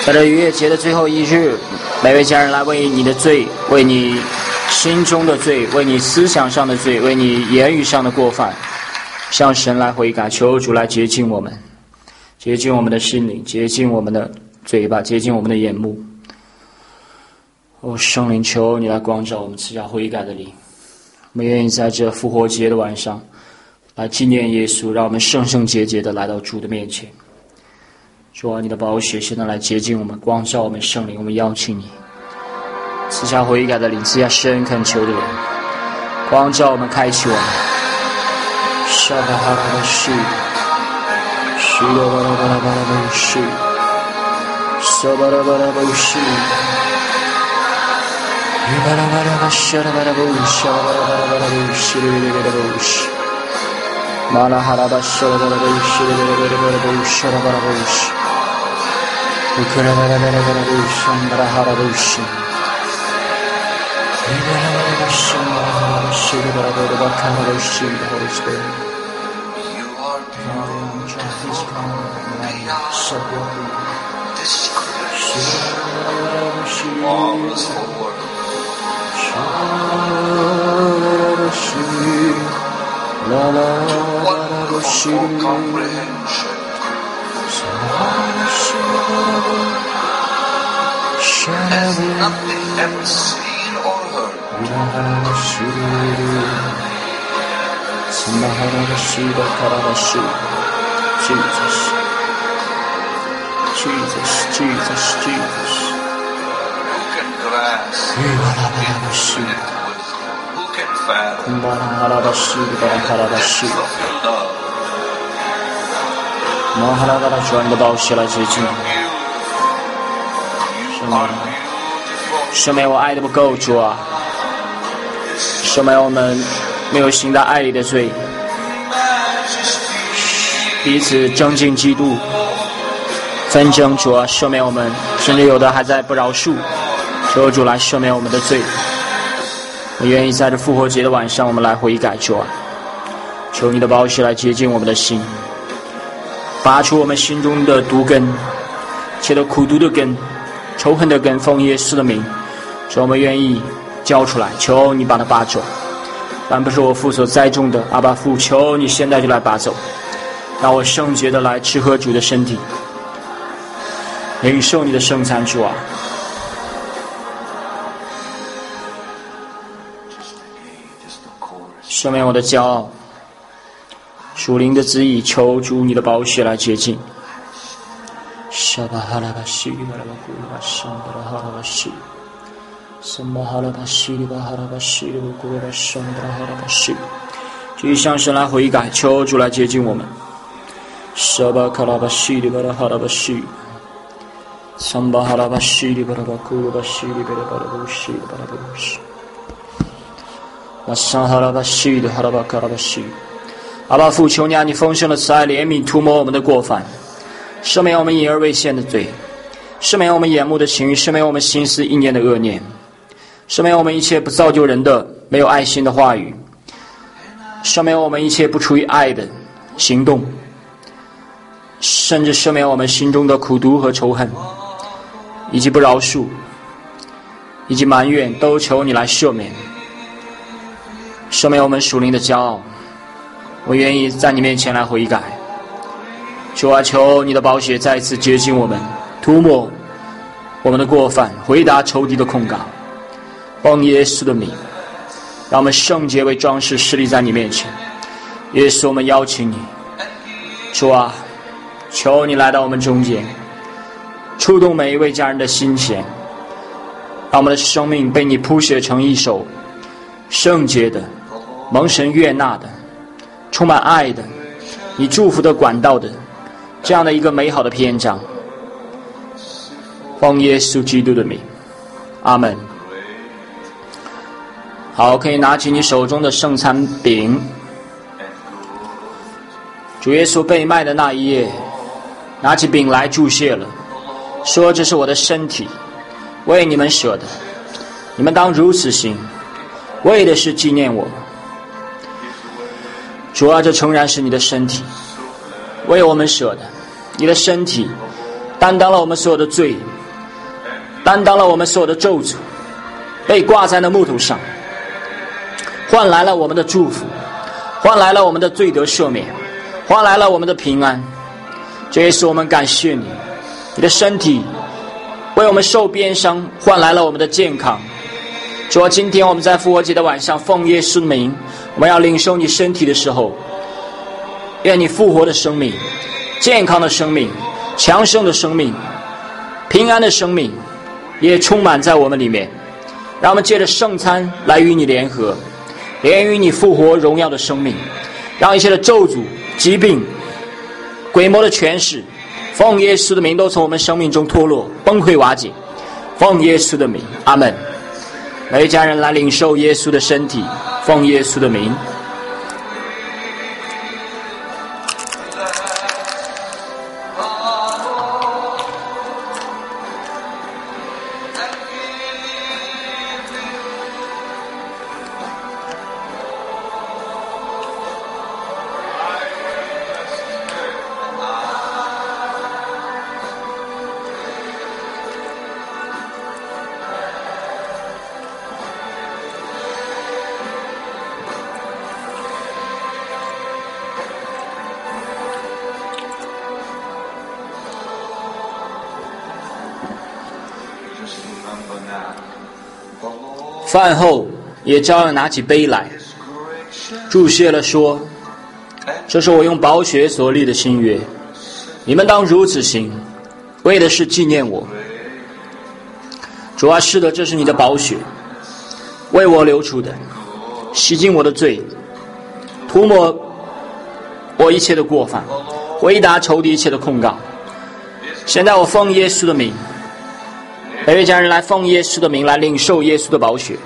在这逾越节的最后一日，每位家人来为你的罪，为你心中的罪，为你思想上的罪，为你言语上的过犯，向神来悔改，求主来洁净我们，洁净我们的心灵，洁净我们的嘴巴，洁净我们的眼目。圣灵，求你来光照我们，赐下悔改的灵。我们愿意在这复活节的晚上来纪念耶稣，让我们圣圣洁洁的来到主的面前。主啊，你的宝血现在来洁净我们，光照我们。圣灵，我们邀请你赐下悔改的灵，赐下深恳求的灵，光照我们，开启我们。沙巴哈拉巴西，西罗巴拉巴拉巴拉巴西，沙巴拉巴拉巴西，伊巴拉巴拉巴西拉巴拉巴西，沙巴拉巴拉巴拉巴西，里里里里巴西，马拉哈拉巴西拉巴拉巴西，里里里里巴西，沙拉巴拉巴西。乌克拉巴拉巴拉巴拉布什巴拉哈拉布什，伊巴拉巴拉布什巴拉哈拉布什，伊巴拉巴拉巴卡拉布什，伊巴拉斯贝。 Has nothing ever seen or heard. Jesus. Who can grasp infinite wisdom? Who can fathom the depth of your love? 马哈拉巴拉主啊，你的宝血来洁净。赦免我爱的不够，主啊，赦免我们没有行到爱里的罪，彼此争竞嫉妒纷争，主啊，赦免我们，甚至有的还在不饶恕，求主来赦免我们的罪。我愿意在这复活节的晚上，我们来悔改，主啊，求你的宝血来洁净我们的心，拔除我们心中的毒根，切的苦毒的根，仇恨的根，奉耶稣的名，主，我们愿意交出来，求你把它拔走。但不是我父所栽种的，阿爸父，求你现在就来拔走，让我圣洁的来吃喝主的身体，领受你的圣餐，主啊。赦免我的骄傲，属灵的旨意，求主你的宝血来洁净。沙巴哈拉巴西里巴拉巴古拉巴桑巴拉哈拉巴西，森巴哈拉巴西里巴哈拉巴西里巴古拉巴桑巴拉哈拉巴西，继续向神来悔改，求主来洁净我们。沙巴卡拉巴西里巴拉哈拉巴西，森巴哈拉巴西里巴拉巴古拉巴西里巴拉巴拉布西巴拉布西，瓦桑哈拉巴西的哈拉巴卡拉巴西。阿爸父，求你啊，你丰盛的慈爱怜悯涂抹我们的过犯，赦免我们隐而未现的罪，赦免我们眼目的情欲，赦免我们心思意念的恶念，赦免我们一切不造就人的没有爱心的话语，赦免我们一切不出于爱的行动，甚至赦免我们心中的苦毒和仇恨，以及不饶恕，以及埋怨，都求你来赦免。赦免我们属灵的骄傲，我愿意在你面前来悔改。主啊，求你的宝血再一次洁净我们，涂抹我们的过犯，回答仇敌的控告，奉耶稣的名，让我们圣洁为装饰，侍立在你面前。耶稣，我们邀请你，主啊，求你来到我们中间，触动每一位家人的心弦，让我们的生命被你谱写成一首圣洁的、蒙神悦纳的、充满爱的、你祝福的管道的这样的一个美好的篇章。奉耶稣基督的名，阿们。好，可以拿起你手中的圣餐饼。主耶稣被卖的那一夜，拿起饼来祝谢了，说：“这是我的身体，为你们舍的，你们当如此行，为的是纪念我。”主啊，这诚然是你的身体，为我们舍的，你的身体担当了我们所有的罪， 担当了我们所有的咒诅，被挂在那木头上，换来了我们的祝福，换来了我们的罪得赦免，换来了我们的平安。主耶稣，我们感谢你，你的身体为我们受鞭伤，换来了我们的健康。主啊，今天我们在复活节的晚上，奉耶稣的名，我们要领受你身体的时候，愿你复活的生命、健康的生命、强盛的生命、平安的生命也充满在我们里面。让我们借着圣餐来与你联合，连于你复活荣耀的生命，让一切的咒诅、疾病、鬼魔的权势，奉耶稣的名都从我们生命中脱落、崩溃瓦解。奉耶稣的名，阿们。每一家人来领受耶稣的身体，奉耶稣的名。饭后也照样拿起杯来，祝谢了说：这是我用宝血所立的新约，你们当如此行，为的是纪念我。主啊，是的，这是你的宝血，为我流出的，洗净我的罪，涂抹我一切的过犯，回答仇敌一切的控告。现在我奉耶稣的名，每位家人来奉耶稣的名来领受耶稣的宝血。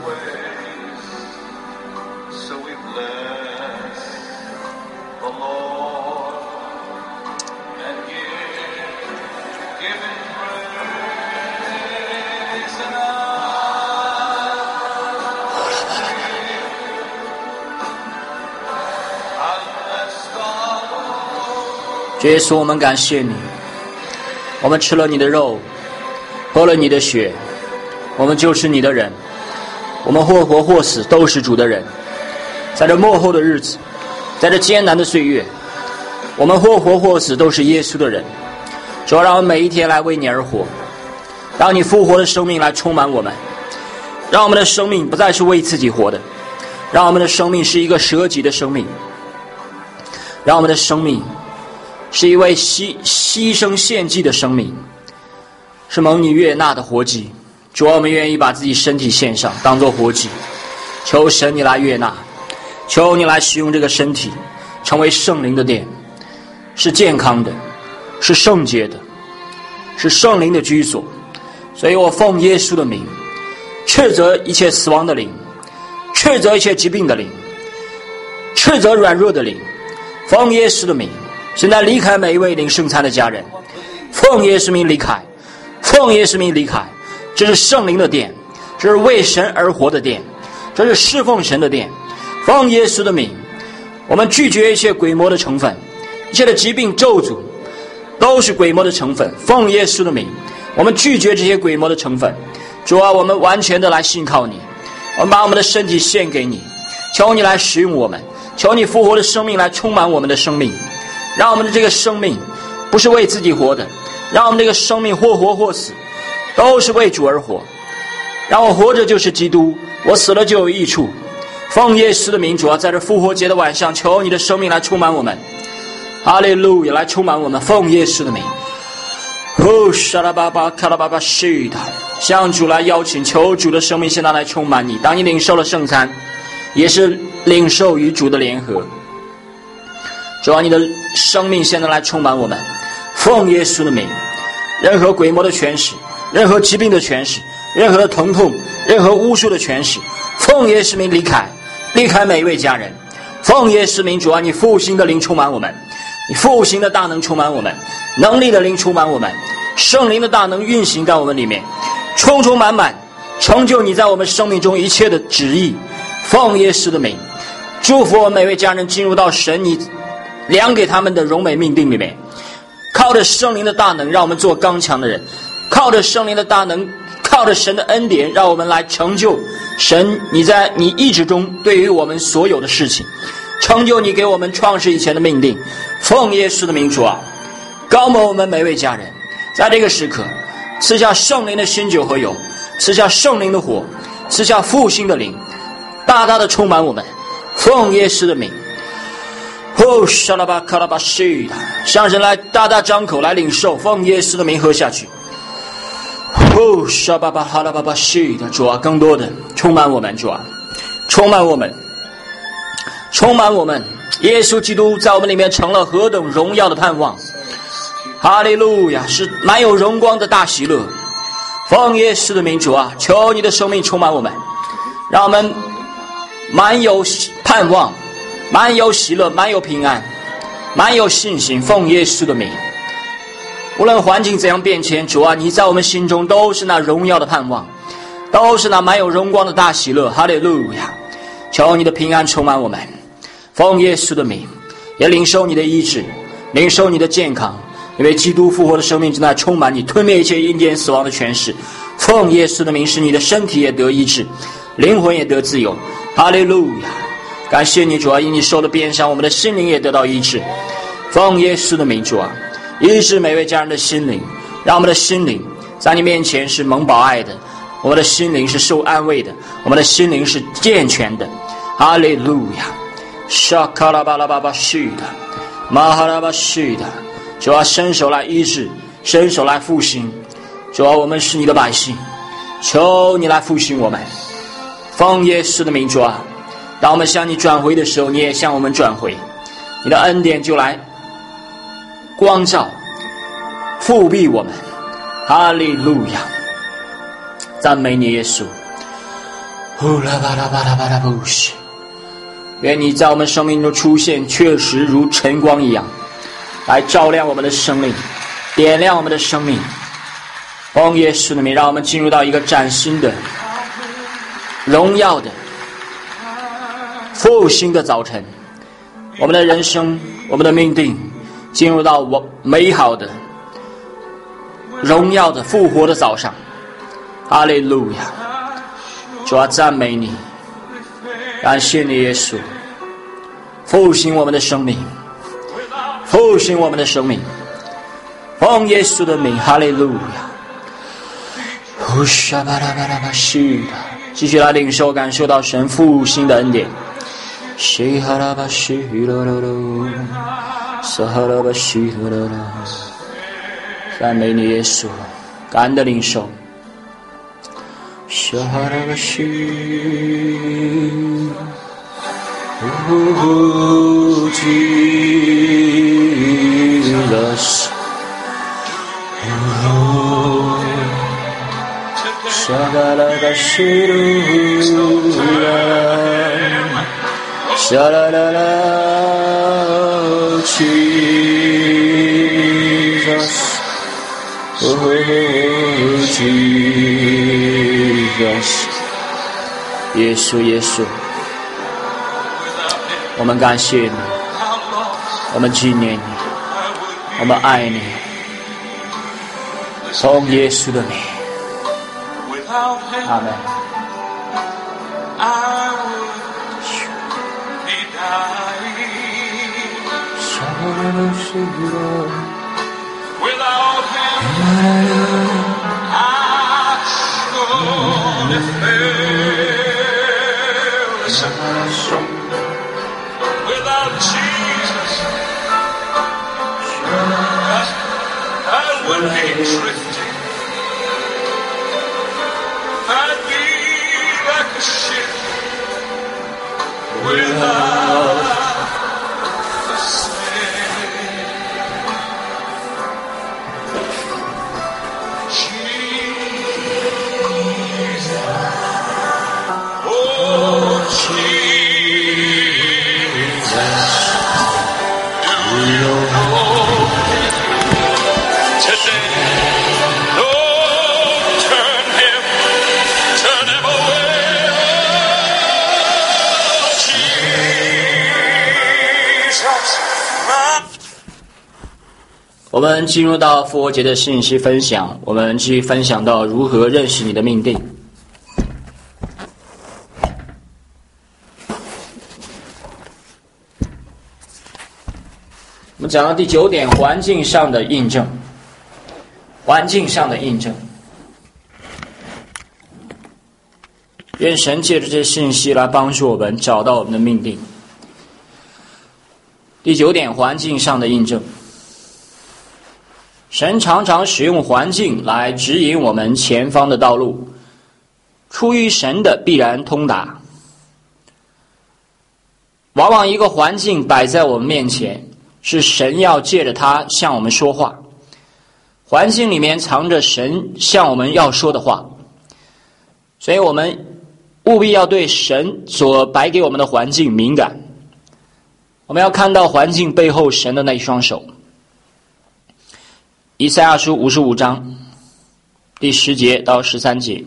主耶稣，我们感谢你，我们吃了你的肉，喝了你的血，我们就是你的人，我们或活或死都是主的人。在这末后的日子，在这艰难的岁月，我们或活或死都是耶稣的人。主要让我们每一天来为你而活，让你复活的生命来充满我们，让我们的生命不再是为自己活的，让我们的生命是一个舍己的生命，让我们的生命是一位牺牲献祭的生命，是蒙你悦纳的活祭。主啊，我们愿意把自己身体献上，当作活祭，求神你来悦纳，求你来使用这个身体，成为圣灵的殿，是健康的，是圣洁的，是圣灵的居所。所以我奉耶稣的名，斥责一切死亡的灵，斥责一切疾病的灵，斥责软弱的灵，奉耶稣的名，现在离开每一位领圣餐的家人，奉耶稣名离开，奉耶稣名离开。这是圣灵的殿，这是为神而活的殿，这是侍奉神的殿。奉耶稣的名，我们拒绝一切鬼魔的成分，一切的疾病咒诅都是鬼魔的成分。奉耶稣的名，我们拒绝这些鬼魔的成分。主啊，我们完全的来信靠你，我们把我们的身体献给你，求你来使用我们，求你复活的生命来充满我们的生命，让我们的这个生命不是为自己活的，让我们这个生命或活或死都是为主而活。让我活着就是基督，我死了就有益处。奉耶稣的名，主啊，在这复活节的晚上，求你的生命来充满我们，哈利路亚，来充满我们。奉耶稣的名，沙拉巴巴卡拉巴巴西达，向主来邀请，求主的生命现在来充满你。当你领受了圣餐，也是领受与主的联合。主啊，你的生命现在来充满我们。奉耶稣的名，任何鬼魔的权势，任何疾病的权势，任何的疼痛，任何巫术的权势，奉耶稣名离开，离开每一位家人。奉耶稣名，主啊，你复兴的灵充满我们，你复兴的大能充满我们，能力的灵充满我们，圣灵的大能运行在我们里面，充充满满成就你在我们生命中一切的旨意。奉耶稣的名，祝福我们每位家人进入到神你量给他们的荣美命定里面，靠着圣灵的大能让我们做刚强的人，靠着圣灵的大能靠着神的恩典，让我们来成就神你在你意志中对于我们所有的事情，成就你给我们创世以前的命定。奉耶稣的名，主啊，高摩我们每位家人，在这个时刻赐下圣灵的新酒和油，赐下圣灵的火，赐下复兴的灵，大大的充满我们。奉耶稣的名，哦，沙拉巴卡拉巴西的，向神来大大张口来领受，奉耶稣的名喝下去。哦，沙巴巴哈拉巴巴西的，主啊，更多的充满我们，主啊，充满我们，充满我们。耶稣基督在我们里面成了何等荣耀的盼望！哈利路亚，是满有荣光的大喜乐。奉耶稣的名，主啊，求你的生命充满我们，让我们满有盼望，满有喜乐，满有平安，满有信心。奉耶稣的名，无论环境怎样变迁，主啊，你在我们心中都是那荣耀的盼望，都是那满有荣光的大喜乐。哈利路亚，求你的平安充满我们。奉耶稣的名，也领受你的医治，领受你的健康，因为基督复活的生命正在充满你，吞灭一切阴间死亡的权势。奉耶稣的名，使你的身体也得医治，灵魂也得自由。哈利路亚，感谢你，主啊，因你受的鞭伤，我们的心灵也得到医治。奉耶稣的名，主啊，医治每位家人的心灵，让我们的心灵在你面前是蒙保爱的，我们的心灵是受安慰的，我们的心灵是健全的。哈利路亚，沙卡拉巴拉巴巴西的，马哈拉巴西的，主啊，伸手来医治，伸手来复兴。主啊，我们是你的百姓，求你来复兴我们。奉耶稣的名，主啊，当我们向你转回的时候，你也向我们转回，你的恩典就来光照复庇我们。哈利路亚，赞美你耶稣。呼啦巴拉巴拉巴拉布西，愿你在我们生命中出现，确实如晨光一样，来照亮我们的生命，点亮我们的生命。奉耶稣的名，让我们进入到一个崭新的荣耀的复兴的早晨，我们的人生，我们的命定进入到美好的荣耀的复活的早上。哈利路亚，主啊，赞美你，感谢你耶稣，复兴我们的生命，复兴我们的生命。奉耶稣的名，哈利路亚。继续来领受感受到神复兴的恩典。赞美你耶稣，感恩的领受。Jesus, Shagala Shirula, Shalala, Jesus, oh Jesus, 耶稣，耶稣，我们感谢你，我们纪念你，我们爱你。奉耶稣的名，阿门。 Without Jesus, I would be drifting. I'd be like a ship without a sail. Jesus, oh Jesus, do you know today 我们进入到复活节的信息分享，我们继续分享到如何认识你的命定。我们讲到第9点，环境上的印证。环境上的印证，愿神借着这些信息来帮助我们找到我们的命定。第9点，环境上的印证。神常常使用环境来指引我们前方的道路，出于神的必然通达。往往一个环境摆在我们面前，是神要借着它向我们说话。环境里面藏着神向我们要说的话，所以我们务必要对神所摆给我们的环境敏感。我们要看到环境背后神的那一双手。以赛亚书55章第10节到13节。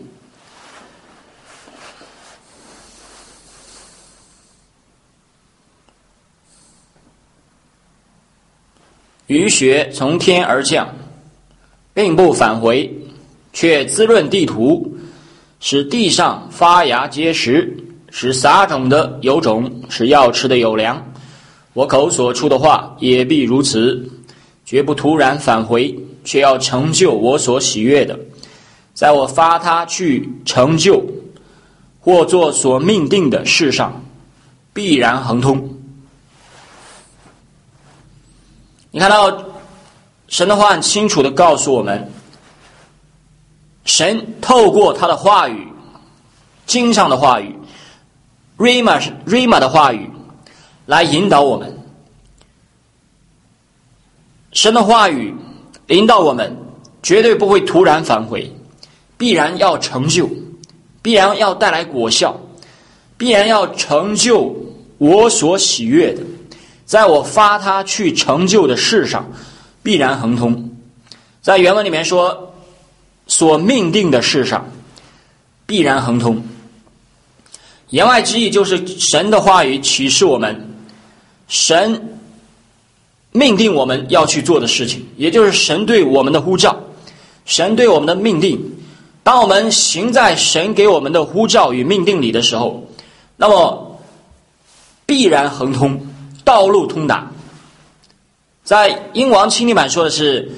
雨雪从天而降，并不返回，却滋润地土，使地上发芽结实，使撒种的有种，使要吃的有粮。我口所出的话也必如此，绝不突然返回，却要成就我所喜悦的。在我发他去成就或做所命定的事上，必然亨通。你看到神的话很清楚地告诉我们，神透过他的话语，经上的话语 Rhema 的话语来引导我们。神的话语引导我们绝对不会突然返回，必然要成就，必然要带来果效，必然要成就我所喜悦的，在我发他去成就的事上必然亨通。在原文里面说，所命定的事上必然亨通。言外之意就是神的话语启示我们，神命定我们要去做的事情，也就是神对我们的呼召，神对我们的命定。当我们行在神给我们的呼召与命定里的时候，那么必然亨通，道路通达。在英王钦定版说的是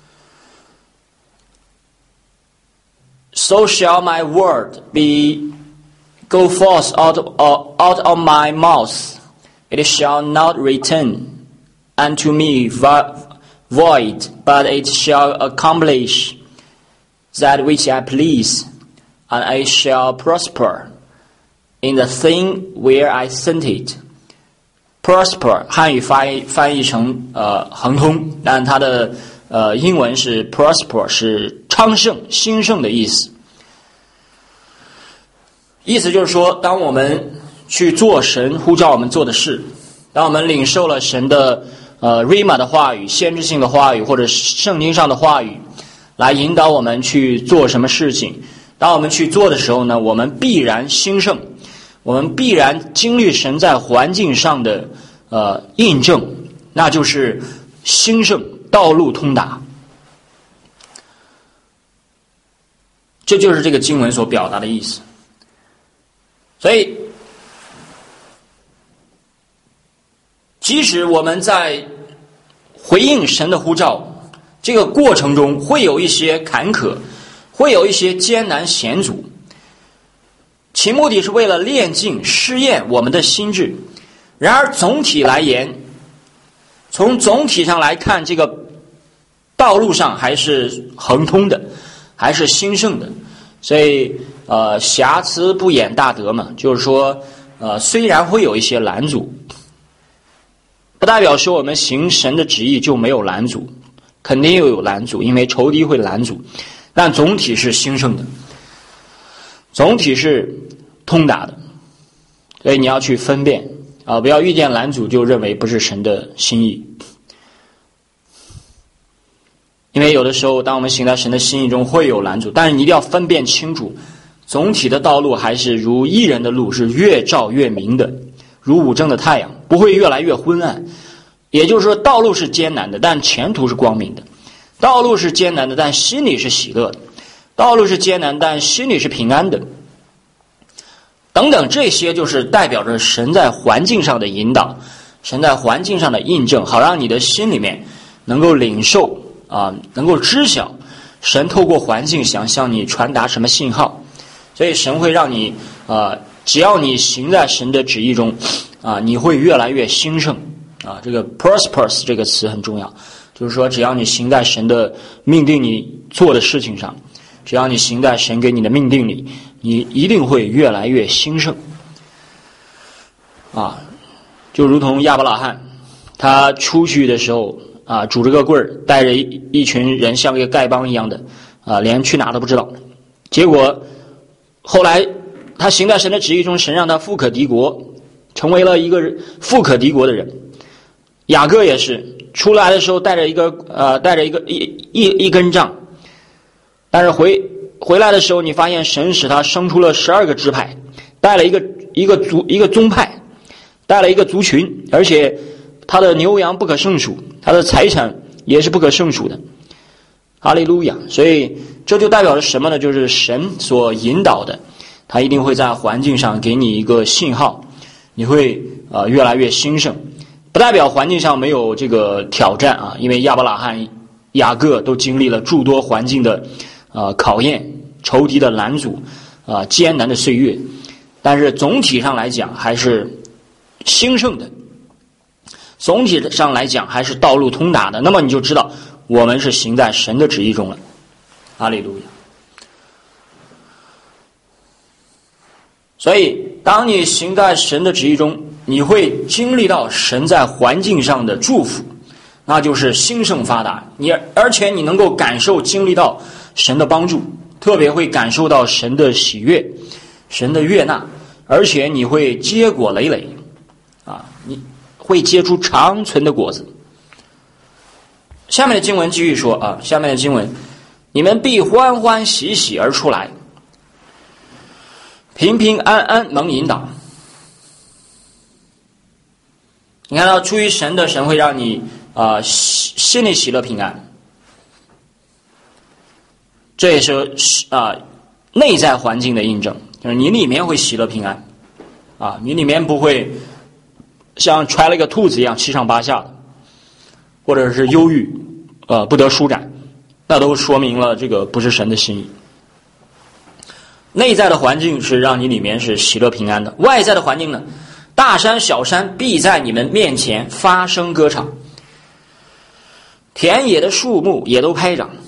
So shall my word be go forth out of my mouth, it shall not return unto me void, but it shall accomplish that which I please, and I shall prosper in the thing where I sent it. Prosper 汉语翻译成亨通，但它的英文是 prosper， 是昌盛兴盛的意思。意思就是说，当我们去做神呼召我们做的事，当我们领受了神的Rhema 的话语，先知性的话语，或者圣经上的话语来引导我们去做什么事情，当我们去做的时候呢，我们必然兴盛，我们必然经历神在环境上的印证，那就是兴盛，道路通达。这就是这个经文所表达的意思。所以即使我们在回应神的呼召这个过程中会有一些坎坷，会有一些艰难险阻，其目的是为了炼净试验我们的心智。然而总体来言，从总体上来看，这个道路上还是亨通的，还是兴盛的。所以瑕疵不掩大德嘛，就是说虽然会有一些拦阻，不代表说我们行神的旨意就没有拦阻，肯定又有拦阻，因为仇敌会拦阻，但总体是兴盛的，总体是通达的。所以你要去分辨不要遇见拦阻就认为不是神的心意。因为有的时候当我们行在神的心意中会有拦阻，但是你一定要分辨清楚，总体的道路还是如义人的路，是越照越明的，如午正的太阳，不会越来越昏暗， 也就是说，道路是艰难的，但前途是光明的；道路是艰难的，但心里是喜乐的；道路是艰难，但心里是平安的。等等，这些就是代表着神在环境上的引导，神在环境上的印证，好让你的心里面能够领受能够知晓神透过环境想向你传达什么信号。所以神会让你只要你行在神的旨意中你会越来越兴盛这个 prosperous 这个词很重要，就是说只要你行在神的命定你做的事情上，只要你行在神给你的命定里，你一定会越来越兴盛就如同亚伯拉罕他出去的时候拄着个棍儿，带着一群人像个丐帮一样的连去哪都不知道，结果后来他行在神的旨意中，神让他富可敌国，成为了一个富可敌国的人。雅各也是出来的时候带着一根杖，但是回来的时候，你发现神使他生出了12个支派，带了一个宗派，带了一个族群，而且他的牛羊不可胜数，他的财产也是不可胜数的。哈利路亚！所以这就代表着什么呢？就是神所引导的，他一定会在环境上给你一个信号，你会越来越兴盛。不代表环境上没有这个挑战因为亚伯拉罕、雅各都经历了诸多环境的考验、仇敌的拦阻艰难的岁月，但是总体上来讲还是兴盛的，总体上来讲还是道路通达的。那么你就知道我们是行在神的旨意中了。哈利路亚！所以当你行在神的旨意中，你会经历到神在环境上的祝福，那就是兴盛发达。而且你能够经历到神的帮助，特别会感受到神的喜悦、神的悦纳，而且你会结果累累你会结出长存的果子。下面的经文继续说下面的经文，你们必欢欢喜喜而出来，平平安安蒙引导。你看到出于神的，神会让你心里喜乐平安，这也是内在环境的印证，就是你里面会喜乐平安你里面不会像揣了一个兔子一样七上八下的，或者是忧郁不得舒展，那都说明了这个不是神的心意。内在的环境是让你里面是喜乐平安的，外在的环境呢，大山小山必在你们面前发声歌唱，田野的树木也都拍掌，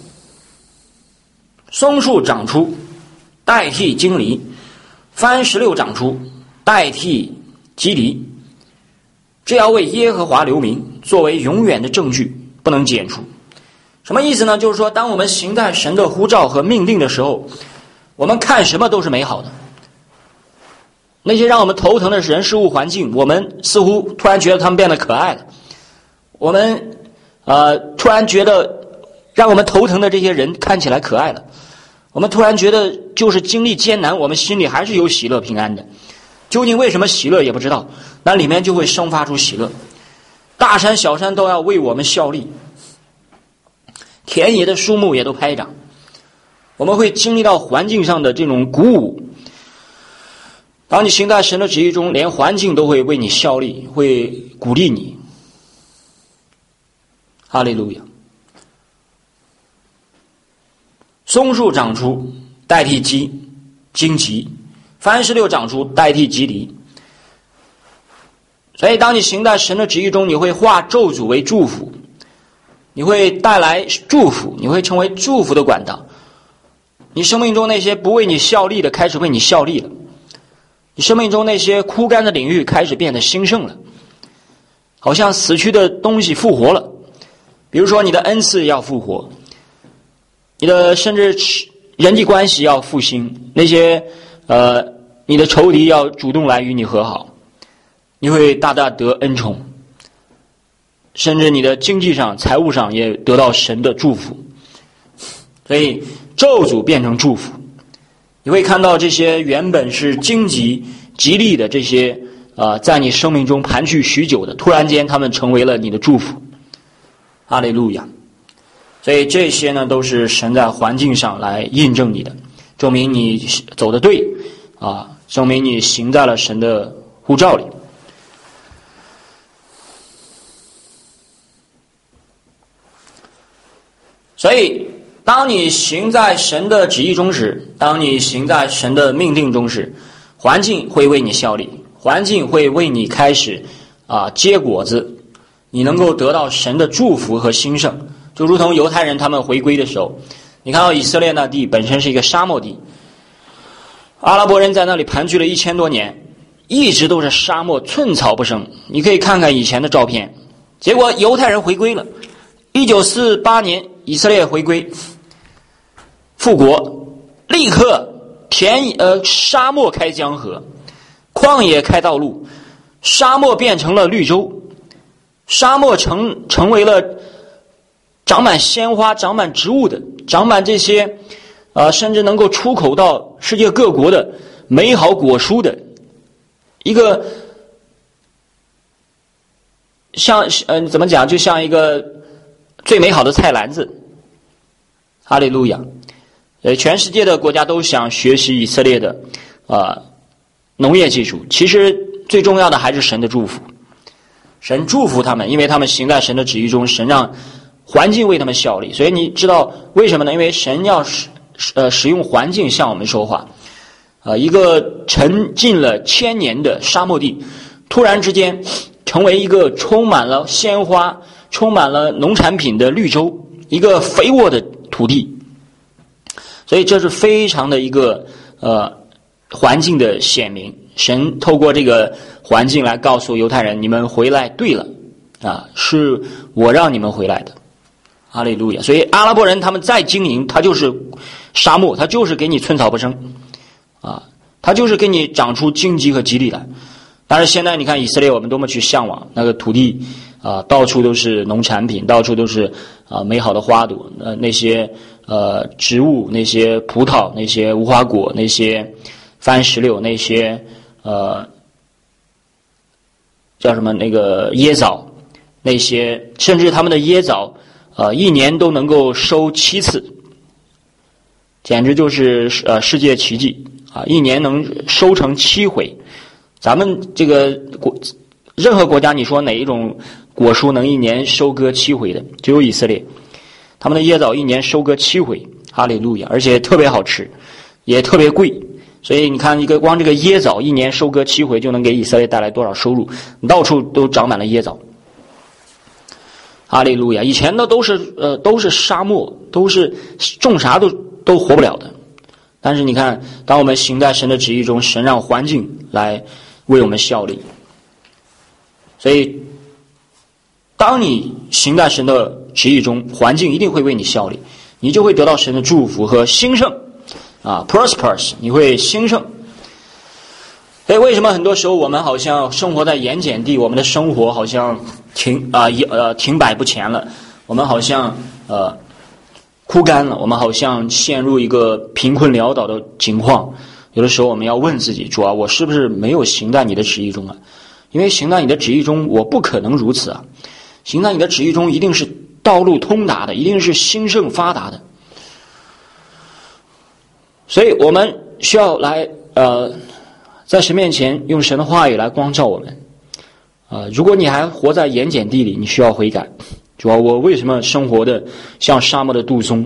松树长出代替荆棘，番石榴长出代替基藜，这要为耶和华留名，作为永远的证据，不能剪除。什么意思呢？就是说当我们行在神的呼召和命定的时候，我们看什么都是美好的。那些让我们头疼的人事物环境，我们似乎突然觉得他们变得可爱了。我们突然觉得让我们头疼的这些人看起来可爱了。我们突然觉得就是经历艰难，我们心里还是有喜乐平安的。究竟为什么喜乐也不知道，那里面就会生发出喜乐。大山小山都要为我们效力，田野的树木也都拍掌。我们会经历到环境上的这种鼓舞。当你行在神的旨意中，连环境都会为你效力，会鼓励你。哈利路亚！松树长出代替荆棘，番石榴长出代替基藜。所以当你行在神的旨意中，你会化咒诅为祝福，你会带来祝福，你会成为祝福的管道。你生命中那些不为你效力的开始为你效力了，你生命中那些枯干的领域开始变得兴盛了，好像死去的东西复活了。比如说你的恩赐要复活，你的甚至人际关系要复兴，那些你的仇敌要主动来与你和好，你会大大得恩宠，甚至你的经济上财务上也得到神的祝福。所以咒诅变成祝福，你会看到这些原本是荆棘吉利的这些在你生命中盘踞许久的，突然间他们成为了你的祝福。哈利路亚！所以这些呢，都是神在环境上来印证你的，证明你走得对证明你行在了神的呼召里。所以当你行在神的旨意中时，当你行在神的命定中时，环境会为你效力，环境会为你开始结果子，你能够得到神的祝福和兴盛。就如同犹太人他们回归的时候，你看到以色列那地本身是一个沙漠地，阿拉伯人在那里盘踞了1000多年，一直都是沙漠，寸草不生。你可以看看以前的照片。结果犹太人回归了，1948年以色列回归复国，立刻沙漠开江河，旷野开道路，沙漠变成了绿洲，沙漠成为了长满鲜花、长满植物的，长满这些甚至能够出口到世界各国的美好果蔬的一个像怎么讲，就像一个最美好的菜篮子。哈利路亚！全世界的国家都想学习以色列的农业技术，其实最重要的还是神的祝福。神祝福他们，因为他们行在神的旨意中，神让环境为他们效力。所以你知道为什么呢？因为神要使用环境向我们说话。一个沉浸了1000年的沙漠地，突然之间成为一个充满了鲜花、充满了农产品的绿洲，一个肥沃的土地。所以这是非常的一个环境的显明。神透过这个环境来告诉犹太人，你们回来对了是我让你们回来的。哈利路亚！所以阿拉伯人他们再经营，他就是沙漠，他就是给你寸草不生他就是给你长出荆棘和蒺藜来。但是现在你看以色列，我们多么去向往那个土地到处都是农产品，到处都是美好的花朵，那些植物，那些葡萄，那些无花果，那些番石榴，那些叫什么那个椰枣，那些甚至他们的椰枣一年都能够收7次，简直就是世界奇迹一年能收成7回。咱们这个任何国家，你说哪一种果蔬能一年收割7回的？只有以色列，他们的椰枣一年收割7回。哈利路亚！而且特别好吃，也特别贵。所以你看，光这个椰枣一年收割7回，就能给以色列带来多少收入？到处都长满了椰枣。哈利路亚！以前的都是沙漠，都是种啥都活不了的。但是你看，当我们行在神的旨意中，神让环境来为我们效力。所以当你行在神的旨意中，环境一定会为你效力，你就会得到神的祝福和兴盛prosperous， 你会兴盛。所以为什么很多时候我们好像生活在盐碱地，我们的生活好像停摆不前了，我们好像枯干了，我们好像陷入一个贫困潦倒的情况。有的时候我们要问自己，主啊，我是不是没有行在你的旨意中因为行在你的旨意中，我不可能如此行在你的旨意中一定是道路通达的，一定是兴盛发达的。所以我们需要来在神面前用神的话语来光照我们如果你还活在盐碱地里，你需要悔改。主要我为什么生活的像沙漠的杜松？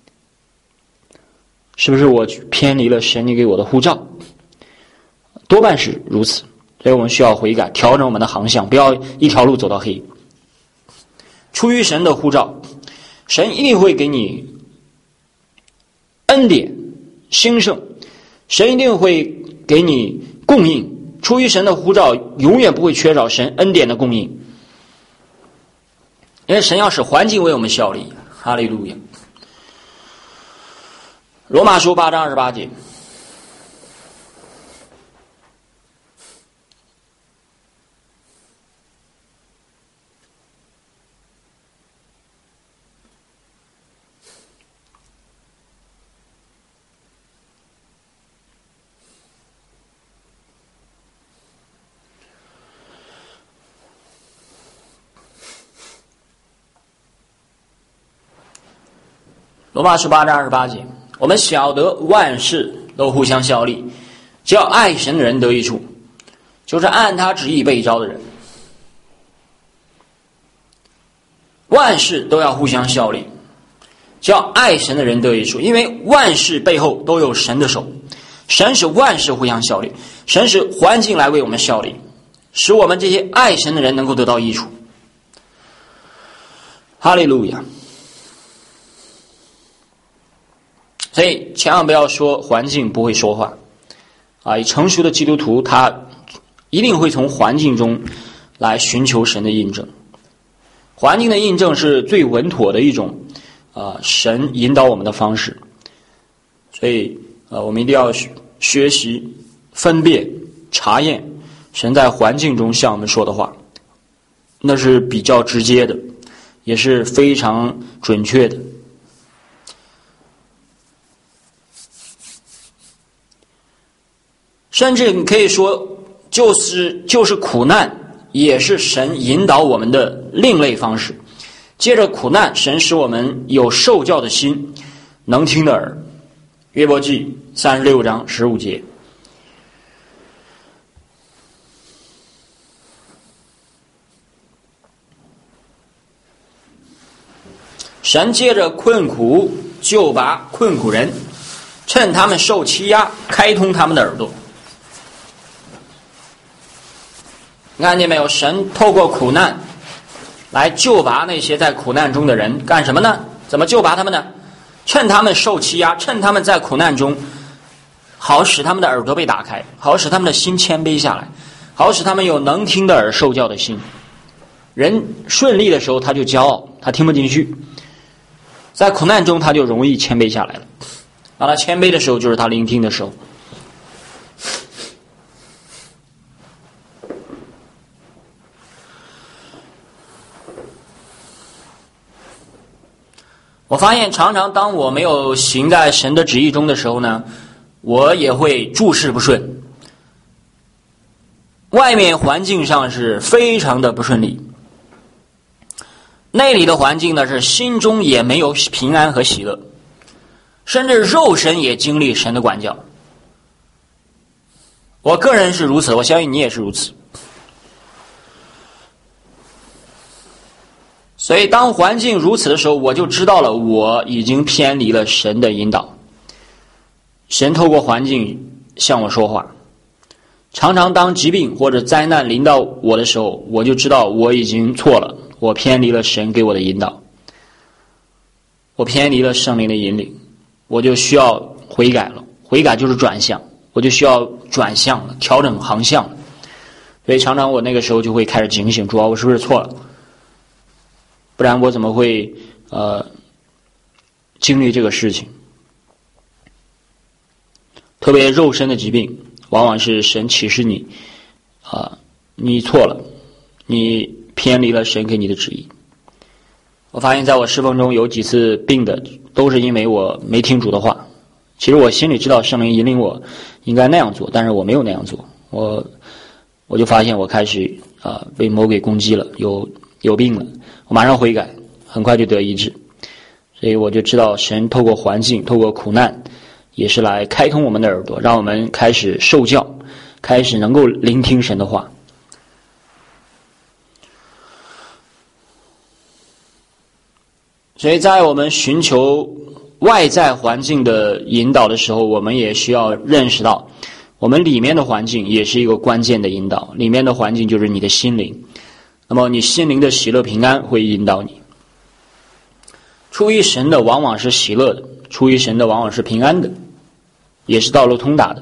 是不是我偏离了神你给我的呼召？多半是如此。所以我们需要悔改，调整我们的航向，不要一条路走到黑。出于神的呼召，神一定会给你恩典兴盛，神一定会给你供应。出于神的呼召，永远不会缺少神恩典的供应。因为神要使环境为我们效力。哈利路亚！罗马书8章28节。 罗马书8章28节，我们晓得万事都互相效力，叫爱神的人得益处，就是按他旨意被召的人。万事都要互相效力，叫爱神的人得益处，因为万事背后都有神的手，神使万事互相效力，神使环境来为我们效力，使我们这些爱神的人能够得到益处。哈利路亚！所以千万不要说环境不会说话啊！成熟的基督徒他一定会从环境中来寻求神的印证。环境的印证是最稳妥的一种神引导我们的方式。所以我们一定要学习分辨查验神在环境中向我们说的话，那是比较直接的，也是非常准确的。甚至你可以说就是苦难也是神引导我们的另类方式。借着苦难，神使我们有受教的心，能听的耳。约伯记36章15节。神借着困苦救拔困苦人，趁他们受欺压，开通他们的耳朵。你看见没有？神透过苦难来救拔那些在苦难中的人，干什么呢？怎么救拔他们呢？趁他们受欺压，趁他们在苦难中，好使他们的耳朵被打开，好使他们的心谦卑下来，好使他们有能听的耳，受教的心。人顺利的时候他就骄傲，他听不进去，在苦难中他就容易谦卑下来了。当他谦卑的时候，就是他聆听的时候。我发现常常当我没有行在神的旨意中的时候呢，我也会诸事不顺，外面环境上是非常的不顺利，内里的环境呢是心中也没有平安和喜乐，甚至肉身也经历神的管教。我个人是如此，我相信你也是如此。所以当环境如此的时候，我就知道了我已经偏离了神的引导。神透过环境向我说话，常常当疾病或者灾难临到我的时候，我就知道我已经错了，我偏离了神给我的引导，我偏离了圣灵的引领，我就需要悔改了。悔改就是转向，我就需要转向了，调整航向了。所以常常我那个时候就会开始警醒，主啊，我是不是错了？不然我怎么会经历这个事情？特别肉身的疾病，往往是神启示你你错了，你偏离了神给你的旨意。我发现在我侍奉中有几次病的都是因为我没听主的话。其实我心里知道圣灵引领我应该那样做，但是我没有那样做。我就发现我开始被魔鬼攻击了，有病了，我马上悔改，很快就得医治。所以我就知道神透过环境，透过苦难，也是来开通我们的耳朵，让我们开始受教，开始能够聆听神的话。所以在我们寻求外在环境的引导的时候，我们也需要认识到我们里面的环境也是一个关键的引导。里面的环境就是你的心灵，那么你心灵的喜乐平安会引导你。出于神的往往是喜乐的，出于神的往往是平安的，也是道路通达的。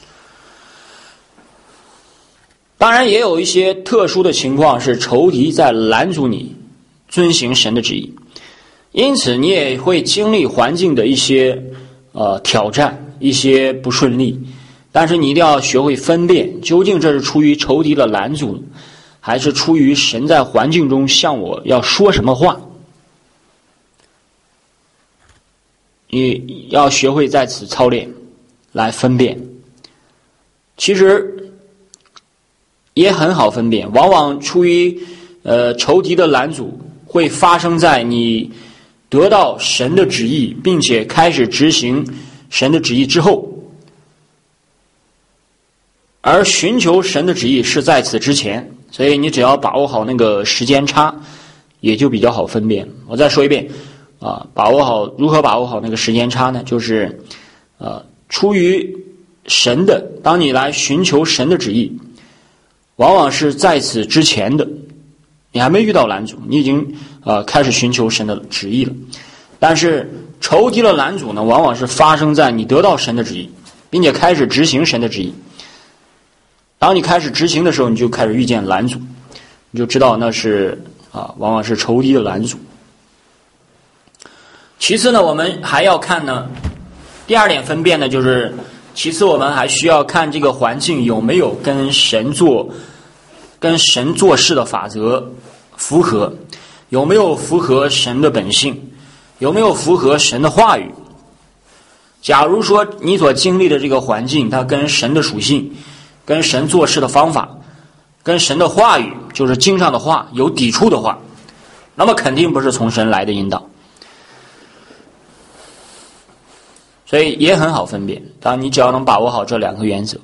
当然也有一些特殊的情况是仇敌在拦阻你遵行神的旨意，因此你也会经历环境的一些挑战，一些不顺利，但是你一定要学会分辨，究竟这是出于仇敌的拦阻，还是出于神在环境中向我要说什么话。你要学会在此操练来分辨。其实也很好分辨，往往出于仇敌的拦阻会发生在你得到神的旨意，并且开始执行神的旨意之后，而寻求神的旨意是在此之前，所以你只要把握好那个时间差，也就比较好分辨。我再说一遍把握好，如何把握好那个时间差呢？就是出于神的，当你来寻求神的旨意，往往是在此之前的，你还没遇到拦阻，你已经开始寻求神的旨意了。但是仇敌的拦阻呢，往往是发生在你得到神的旨意，并且开始执行神的旨意。当你开始执行的时候，你就开始遇见拦阻，你就知道那是往往是仇敌的拦阻。其次呢，我们还要看呢，第二点分辨呢，就是其次我们还需要看这个环境有没有跟神做事的法则符合，有没有符合神的本性，有没有符合神的话语。假如说你所经历的这个环境，它跟神的属性，跟神做事的方法，跟神的话语，就是经上的话有抵触的话，那么肯定不是从神来的引导。所以也很好分辨，当然你只要能把握好这两个原则。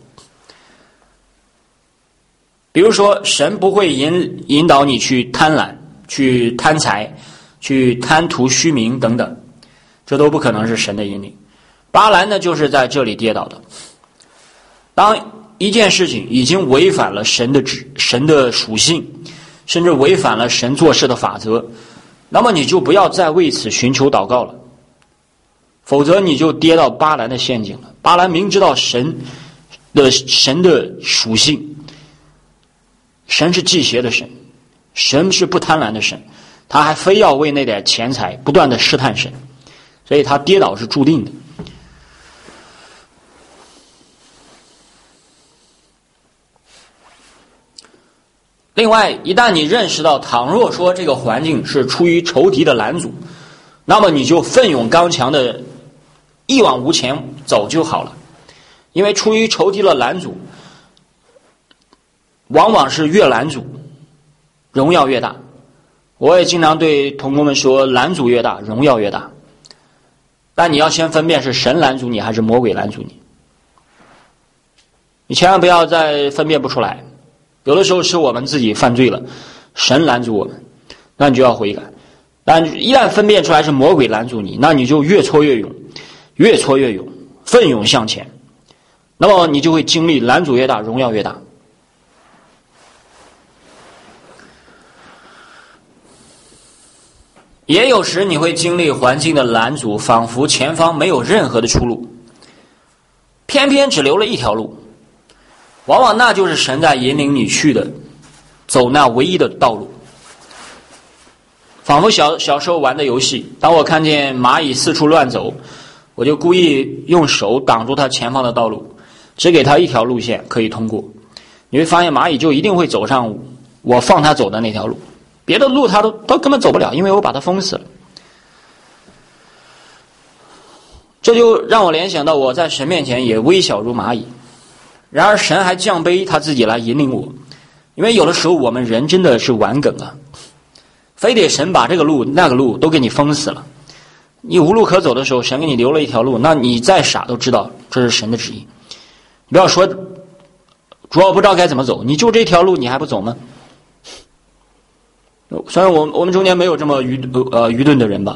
比如说神不会引导你去贪婪，去贪财，去贪图虚名等等，这都不可能是神的引领。巴兰呢就是在这里跌倒的。当一件事情已经违反了神的属性，甚至违反了神做事的法则，那么你就不要再为此寻求祷告了，否则你就跌到巴兰的陷阱了。巴兰明知道神的属性，神是忌邪的神，神是不贪婪的神，他还非要为那点钱财不断的试探神，所以他跌倒是注定的。另外，一旦你认识到，倘若说这个环境是出于仇敌的拦阻，那么你就奋勇刚强的一往无前走就好了。因为出于仇敌的拦阻，往往是越拦阻荣耀越大。我也经常对同工们说，拦阻越大荣耀越大。但你要先分辨是神拦阻你还是魔鬼拦阻你，你千万不要再分辨不出来。有的时候是我们自己犯罪了，神拦阻我们，那你就要悔改。但一旦分辨出来是魔鬼拦阻你，那你就越挫越勇，越挫越勇，奋勇向前，那么你就会经历拦阻越大荣耀越大。也有时你会经历环境的拦阻，仿佛前方没有任何的出路，偏偏只留了一条路，往往那就是神在引领你去的，走那唯一的道路。仿佛小时候玩的游戏，当我看见蚂蚁四处乱走，我就故意用手挡住它前方的道路，只给它一条路线可以通过。你会发现蚂蚁就一定会走上我放它走的那条路，别的路它都根本走不了，因为我把它封死了。这就让我联想到我在神面前也微小如蚂蚁，然而神还降卑他自己来引领我。因为有的时候我们人真的是顽梗啊，非得神把这个路那个路都给你封死了，你无路可走的时候，神给你留了一条路，那你再傻都知道这是神的旨意。不要说主要不知道该怎么走，你就这条路你还不走吗？虽然我们中间没有这么愚钝的人吧，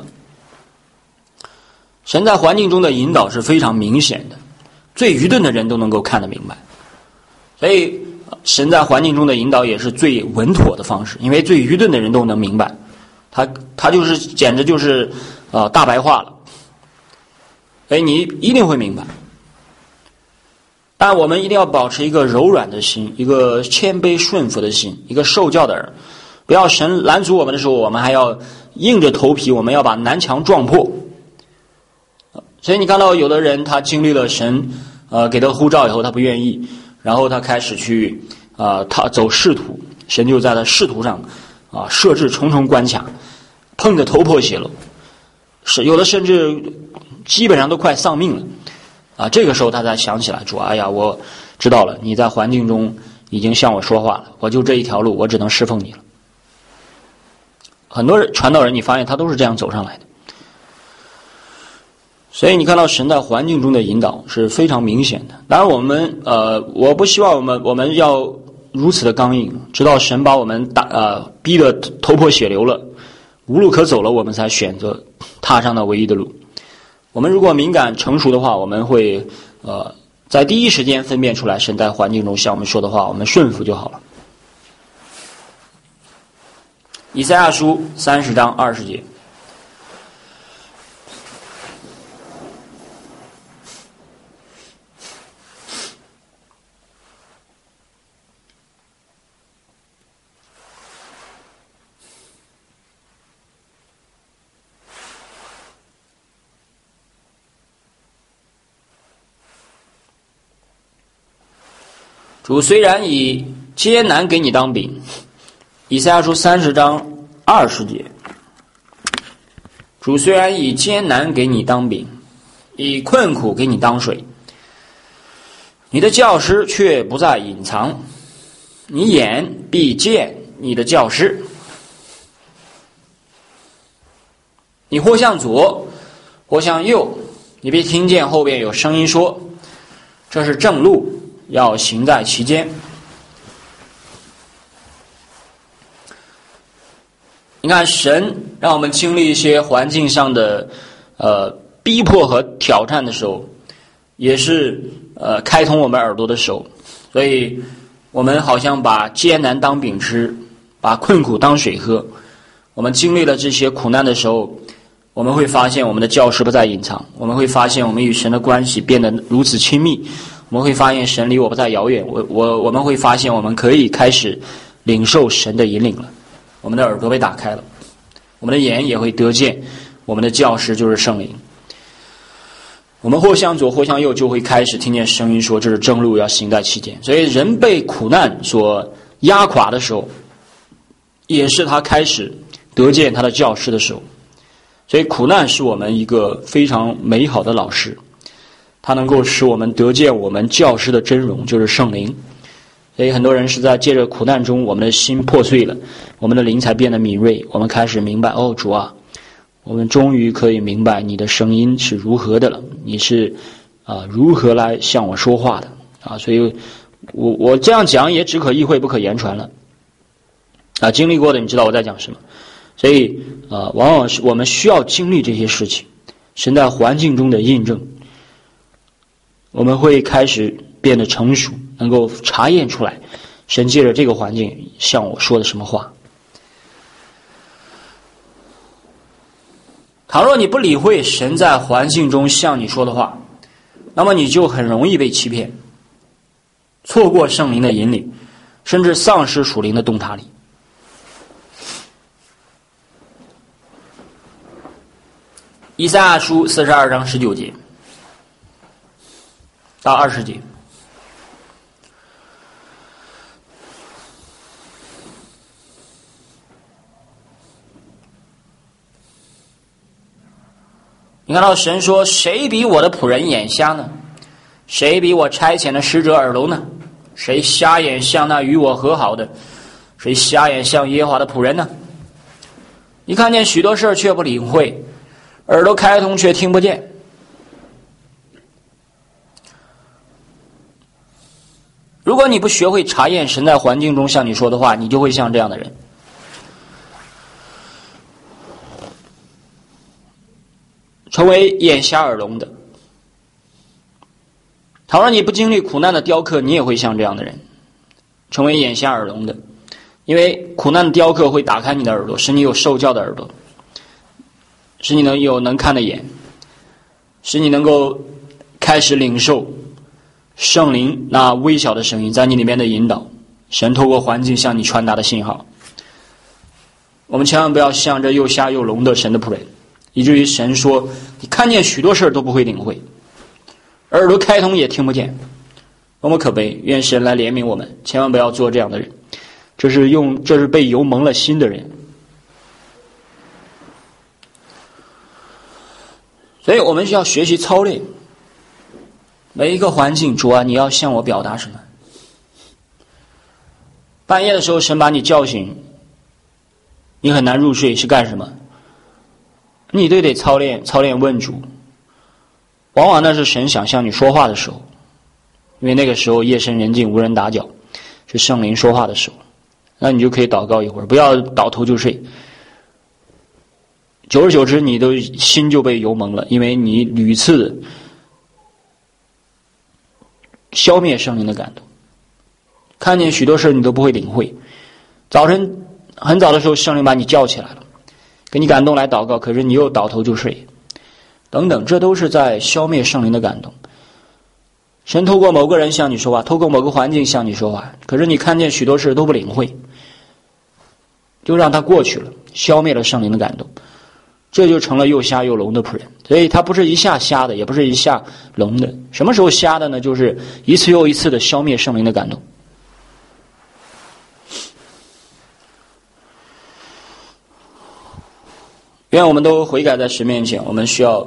神在环境中的引导是非常明显的，最愚钝的人都能够看得明白。所以神在环境中的引导也是最稳妥的方式，因为最愚钝的人都能明白，他就是简直就是大白话了，所以你一定会明白。但我们一定要保持一个柔软的心，一个谦卑顺服的心，一个受教的人，不要神拦阻我们的时候，我们还要硬着头皮，我们要把南墙撞破。所以你看到有的人他经历了神给他呼召以后，他不愿意，然后他开始去他走仕途，神就在他仕途上设置重重关卡，碰得头破血流，是有的甚至基本上都快丧命了这个时候他才想起来说，哎呀，我知道了，你在环境中已经向我说话了，我就这一条路，我只能侍奉你了。很多传道人你发现他都是这样走上来的， 所以你看到神在环境中的引导是非常明显的。当然我不希望我们要如此的刚硬，直到神把我们逼得头破血流了，无路可走了，我们才选择踏上那唯一的路。我们如果敏感成熟的话，我们会在第一时间分辨出来神在环境中向我们说的话，我们顺服就好了。以赛亚书30章20节。主虽然以艰难给你当饼，以赛亚书30章20节。主虽然以艰难给你当饼，以困苦给你当水，你的教师却不再隐藏，你眼必见你的教师。你或向左，或向右，你必听见后边有声音说：“这是正路，要行在其间。”你看，神让我们经历一些环境上的逼迫和挑战的时候，也是开通我们耳朵的时候。所以我们好像把艰难当饼吃，把困苦当水喝。我们经历了这些苦难的时候，我们会发现我们的教师不再隐藏，我们会发现我们与神的关系变得如此亲密，我们会发现神离我不再遥远，我们会发现我们可以开始领受神的引领了。我们的耳朵被打开了，我们的眼也会得见我们的教师就是圣灵。我们或向左或向右，就会开始听见声音说：“这是正路，要行在其间。”所以人被苦难所压垮的时候，也是他开始得见他的教师的时候。所以苦难是我们一个非常美好的老师，它能够使我们得见我们教师的真容，就是圣灵。所以很多人是在借着苦难中，我们的心破碎了，我们的灵才变得敏锐，我们开始明白，哦，主啊，我们终于可以明白你的声音是如何的了，你是如何来向我说话的啊！所以我这样讲也只可意会不可言传了啊！经历过的你知道我在讲什么。所以往往是我们需要经历这些事情，神在环境中的印证，我们会开始变得成熟，能够查验出来神借着这个环境向我说的什么话。倘若你不理会神在环境中向你说的话，那么你就很容易被欺骗，错过圣灵的引领，甚至丧失属灵的洞察力。以赛亚书42章19节到20节。你看到神说：“谁比我的仆人眼瞎呢？谁比我差遣的使者耳聋呢？谁瞎眼像那与我和好的？谁瞎眼像耶和华的仆人呢？你看见许多事却不领会，耳朵开通却听不见。”如果你不学会查验神在环境中向你说的话，你就会像这样的人，成为眼瞎耳聋的。倘若你不经历苦难的雕刻，你也会像这样的人，成为眼瞎耳聋的。因为苦难的雕刻会打开你的耳朵，使你有受教的耳朵，使你有能看的眼，使你能够开始领受圣灵那微小的声音在你里面的引导，神透过环境向你传达的信号。我们千万不要像这又瞎又聋的神的仆人，以至于神说你看见许多事都不会领会，耳朵开通也听不见，多么可悲！愿神来怜悯我们，千万不要做这样的人。这是被油蒙了心的人。所以我们需要学习操练每一个环境。主啊，你要向我表达什么？半夜的时候神把你叫醒，你很难入睡，是干什么？你得操练问主， 往往那是神想向你说话的时候，因为那个时候夜深人静无人打搅，是圣灵说话的时候，那你就可以祷告一会儿，不要倒头就睡。久而久之你的心就被油蒙了，因为你屡次消灭圣灵的感动，看见许多事你都不会领会。早晨很早的时候圣灵把你叫起来了，给你感动来祷告，可是你又倒头就睡等等，这都是在消灭圣灵的感动。神透过某个人向你说话，透过某个环境向你说话，可是你看见许多事都不领会，就让它过去了，消灭了圣灵的感动，这就成了又瞎又聋的仆人。所以他不是一下瞎的，也不是一下聋的。什么时候瞎的呢？就是一次又一次的消灭圣灵的感动。愿我们都悔改在神面前，我们需要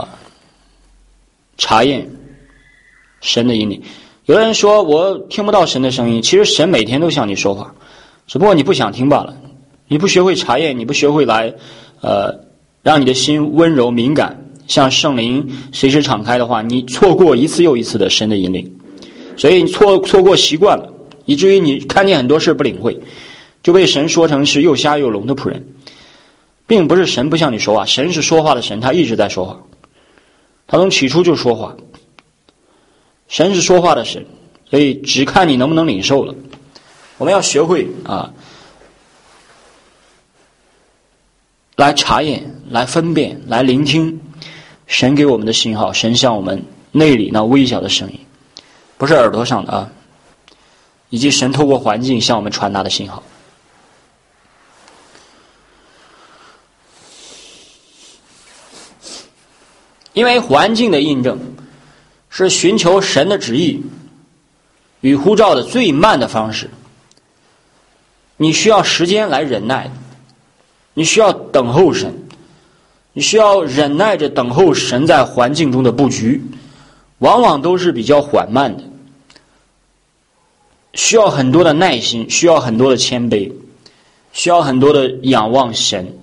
查验神的引领。有的人说我听不到神的声音，其实神每天都向你说话，只不过你不想听罢了。你不学会查验，你不学会来让你的心温柔敏感，向圣灵随时敞开的话，你错过一次又一次的神的引领，所以你错过习惯了，以至于你看见很多事不领会，就被神说成是又瞎又聋的仆人。并不是神不向你说话，神是说话的神，他一直在说话，他从起初就说话，神是说话的神，所以只看你能不能领受了。我们要学会来查验，来分辨，来聆听神给我们的信号，神向我们内里那微小的声音，不是耳朵上的以及神透过环境向我们传达的信号。因为环境的印证是寻求神的旨意与呼召的最慢的方式，你需要时间来忍耐，你需要等候神，你需要忍耐着等候神在环境中的布局，往往都是比较缓慢的，需要很多的耐心，需要很多的谦卑，需要很多的仰望神，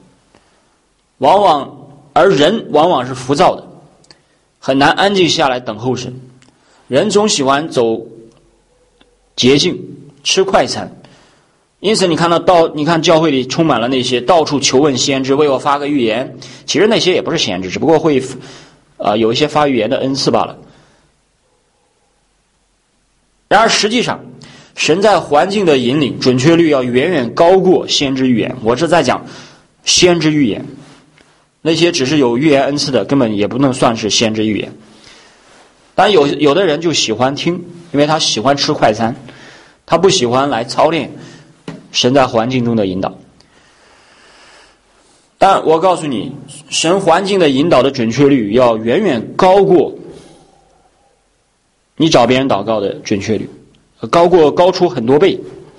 而人往往是浮躁的，很难安静下来等候神。人总喜欢走捷径，吃快餐，因此你看教会里充满了那些到处求问先知，为我发个预言，其实那些也不是先知，只不过会有一些发预言的恩赐罢了。然而实际上神在环境的引领准确率要远远高过先知预言。我是在讲先知预言，那些只是有预言恩赐的根本也不能算是先知预言。但有的人就喜欢听，因为他喜欢吃快餐，他不喜欢来操练神在环境中的引导。但我告诉你，神环境的引导的准确率要远远高过你找别人祷告的准确率，高出很多倍。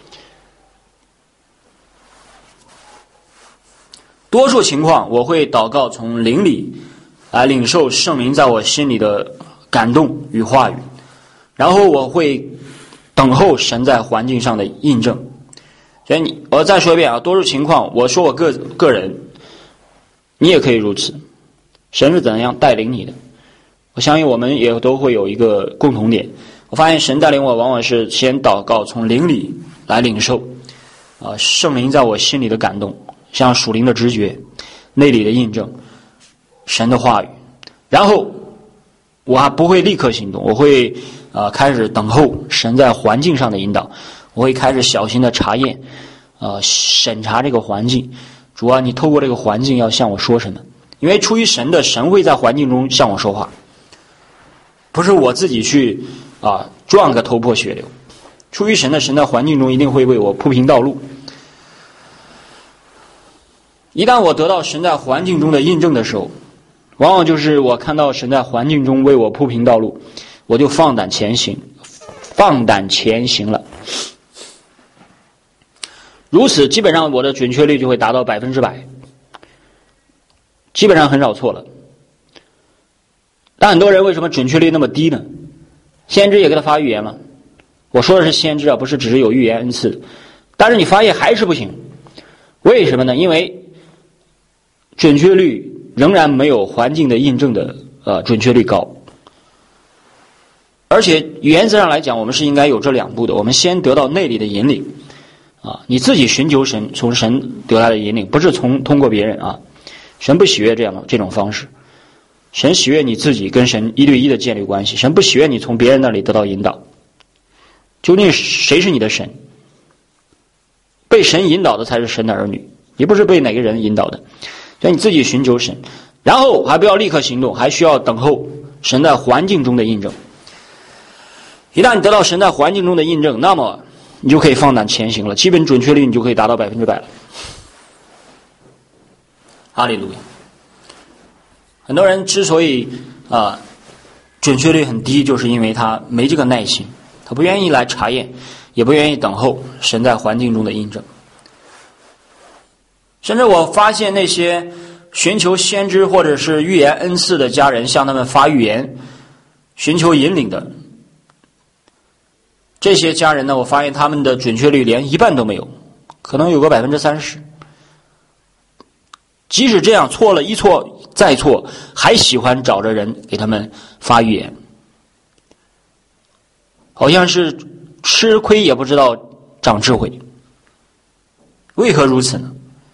多数情况我会祷告从灵里来领受圣灵在我心里的感动与话语，然后我会等候神在环境上的印证。所以我再说一遍多数情况我说我个人，你也可以如此。神是怎样带领你的，我相信我们也都会有一个共同点。我发现神带领我往往是先祷告从灵里来领受圣灵在我心里的感动，像属灵的直觉，内里的印证，神的话语，然后我还不会立刻行动，我会开始等候神在环境上的引导，我会开始小心的查验审查这个环境，主啊，你透过这个环境要向我说什么？因为出于神的，神会在环境中向我说话，不是我自己去撞个头破血流。出于神的，神在环境中一定会为我铺平道路。一旦我得到神在环境中的印证的时候，往往就是我看到神在环境中为我铺平道路，我就放胆前行了。如此，基本上我的准确率就会达到100%，基本上很少错了。但很多人为什么准确率那么低呢？先知也给他发预言了，我说的是先知不是只是有预言恩赐，但是你发现还是不行。为什么呢？因为准确率仍然没有环境的印证的准确率高。 而且原则上来讲，我们是应该有这两步的。我们先得到内里的引领啊，你自己寻求神，从神得来的引领，不是通过别人啊。神不喜悦这种方式，神喜悦你自己跟神一对一的建立关系，神不喜悦你从别人那里得到引导。究竟谁是你的神？被神引导的才是神的儿女，也不是被哪个人引导的。所以你自己寻求神，然后还不要立刻行动，还需要等候神在环境中的印证。一旦你得到神在环境中的印证，那么你就可以放胆前行了，基本准确率你就可以达到100%了。哈利路亚！很多人之所以准确率很低，就是因为他没这个耐心，他不愿意来查验，也不愿意等候神在环境中的印证。甚至我发现那些寻求先知或者是预言恩赐的家人，向他们发预言、寻求引领的这些家人呢，我发现他们的准确率连一半都没有，可能有个30%。即使这样，错了一错再错，还喜欢找着人给他们发预言，好像是吃亏也不知道长智慧。为何如此呢？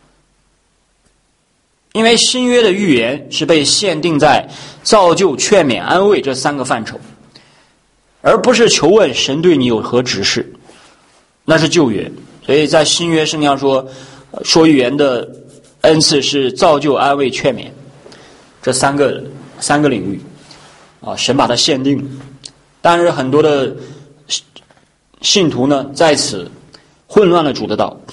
因为新约的预言是被限定在造就、劝勉、安慰这3个范畴，而不是求问神对你有何指示，那是旧约。所以在新约圣经上说预言的恩赐是造就、安慰、劝勉这三个领域啊，神把它限定了。但是很多的信徒呢，在此混乱了主的道，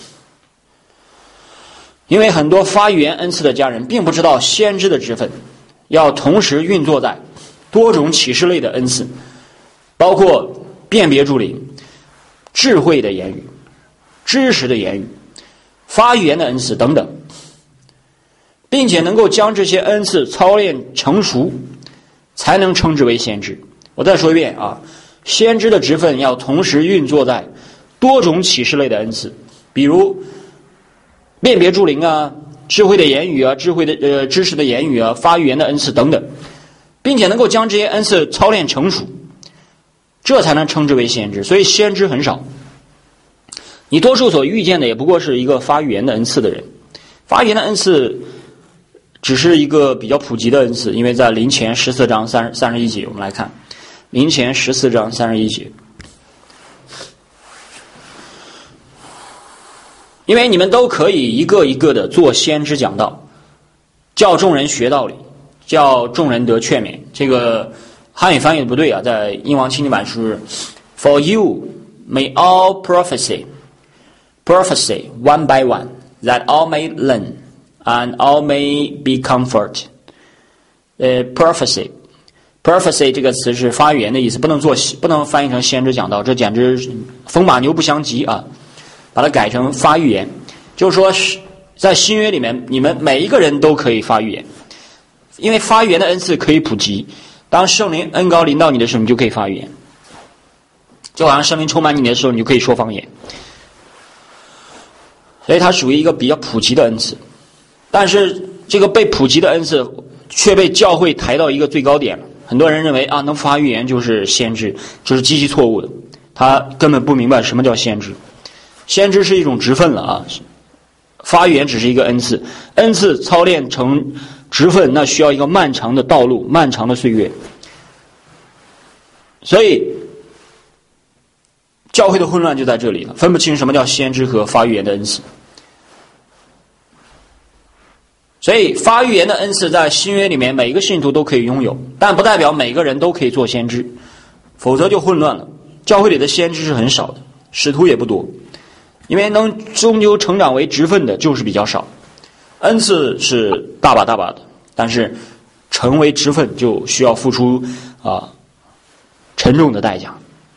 因为很多发预言恩赐的家人并不知道先知的职分要同时运作在多种启示类的恩赐，包括辨别诸灵、智慧的言语、知识的言语、发预言的恩赐等等，并且能够将这些恩赐操练成熟，才能称之为先知。我再说一遍啊，先知的职分要同时运作在多种启示类的恩赐，比如辨别诸灵啊、智慧的言语啊、知识的言语啊、发预言的恩赐等等，并且能够将这些恩赐操练成熟，这才能称之为先知。所以先知很少，你多数所遇见的也不过是一个发预言的恩赐的人。发预言的恩赐只是一个比较普及的恩赐，因为在林前14章31节，我们来看林前14章31节。因为你们都可以一个一个的做先知讲道，叫众人学道理，叫众人得劝勉。这个汉语翻译的不对啊，在英王清净版是 For you may all prophesy one by one, that all may learn, and all may be comfort. Prophecy 这个词是发预言的意思，不能翻译成先知讲道，这简直风马牛不相及啊！把它改成发预言，就是说在新约里面，你们每一个人都可以发预言，因为发预言的恩赐可以普及。当圣灵恩膏临到你的时候，你就可以发预言，就好像圣灵充满你的时候，你就可以说方言。所以它属于一个比较普及的恩赐，但是这个被普及的恩赐却被教会抬到一个最高点了。很多人认为啊，能发预言就是先知，这是极其错误的。他根本不明白什么叫先知。先知是一种职分了啊，发预言只是一个恩赐，恩赐操练成职分，那需要一个漫长的道路，漫长的岁月。所以教会的混乱就在这里了，分不清什么叫先知和发预言的恩赐。所以发预言的恩赐在新约里面每一个信徒都可以拥有，但不代表每个人都可以做先知，否则就混乱了。教会里的先知是很少的，使徒也不多，因为能终究成长为职分的就是比较少。恩赐是大把大把的，但是成为职分就需要付出沉重的代价。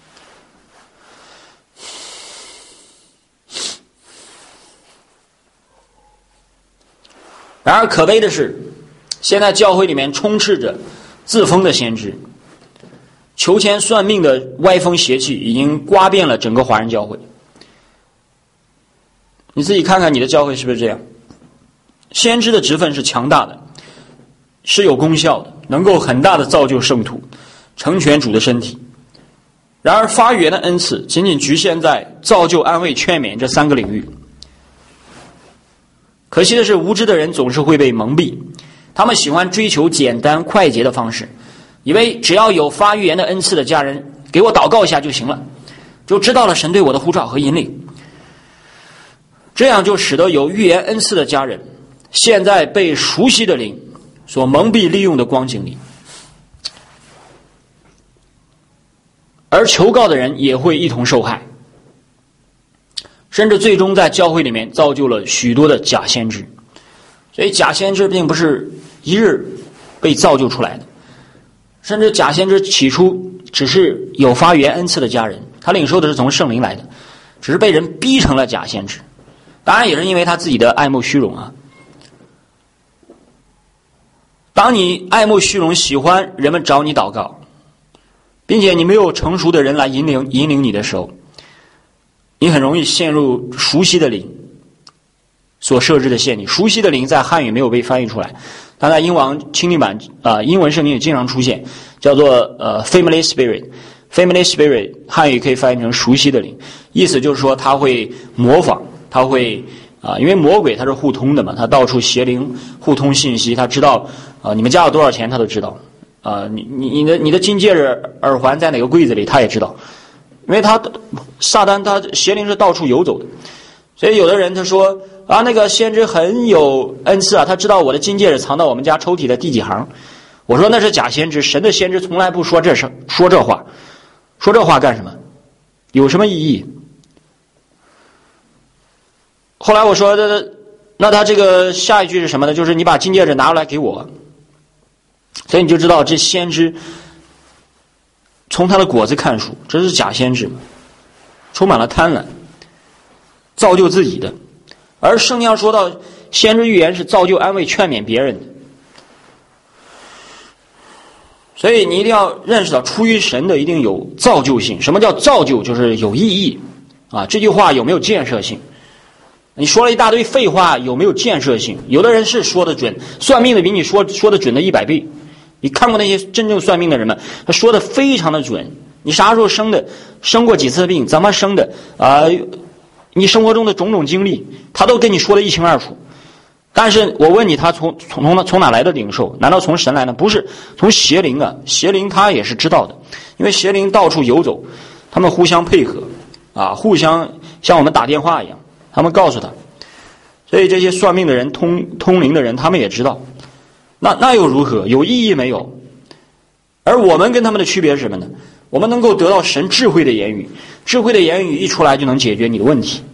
然而可悲的是，现在教会里面充斥着自封的先知，求签算命的歪风邪气已经刮遍了整个华人教会。你自己看看你的教会是不是这样？先知的职分是强大的，是有功效的，能够很大的造就圣徒，成全主的身体。 然而发语言的恩赐仅仅局限在造就、安慰、劝勉这3个领域。可惜的是，无知的人总是会被蒙蔽，他们喜欢追求简单快捷的方式，以为只要有发预言的恩赐的家人给我祷告一下就行了，就知道了神对我的呼召和引领。这样就使得有预言恩赐的家人现在被熟悉的灵所蒙蔽利用的光景里，而求告的人也会一同受害，甚至最终在教会里面造就了许多的假先知。所以假先知并不是一日被造就出来的，甚至假先知起初只是有发预言恩赐的家人，他领受的是从圣灵来的，只是被人逼成了假先知，当然也是因为他自己的爱慕虚荣啊。当你爱慕虚荣，喜欢人们找你祷告，并且你没有成熟的人来引领你的时候，你很容易陷入熟悉的灵所设置的陷阱。熟悉的灵在汉语没有被翻译出来，但在英王钦定版英文圣经也经常出现，叫做family spirit。family spirit 汉语可以翻译成熟悉的灵，意思就是说他会模仿，他会因为魔鬼他是互通的嘛，他到处邪灵互通信息，他知道你们家有多少钱他都知道，你的金戒指耳环在哪个柜子里他也知道，因为撒旦他邪灵是到处游走的。所以有的人他说那个先知很有恩赐啊，他知道我的金戒指藏到我们家抽屉的第几行。我说那是假先知，神的先知从来不说这话，说这话干什么？有什么意义？后来我说那他这个下一句是什么呢？就是你把金戒指拿出来给我。所以你就知道这先知从他的果子看出，这是假先知，充满了贪婪，造就自己的。而圣经上说到先知预言是造就、安慰、劝勉别人的。所以你一定要认识到，出于神的一定有造就性。什么叫造就？就是有意义这句话有没有建设性？你说了一大堆废话，有没有建设性？有的人是说的准，算命的比你说的准的100倍。你看过那些真正算命的人们，他说的非常的准。你啥时候生的，生过几次病，怎么生的你生活中的种种经历，他都跟你说的一清二楚。但是我问你，他从哪来的领受？难道从神来呢？不是，从邪灵啊！邪灵他也是知道的，因为邪灵到处游走，他们互相配合互相像我们打电话一样，他们告诉他。所以这些算命的人、通灵的人，他们也知道。那又如何？有意义没有？而我们跟他们的区别是什么呢？我们能够得到神智慧的言语，智慧的言语一出来就能解决你的问题。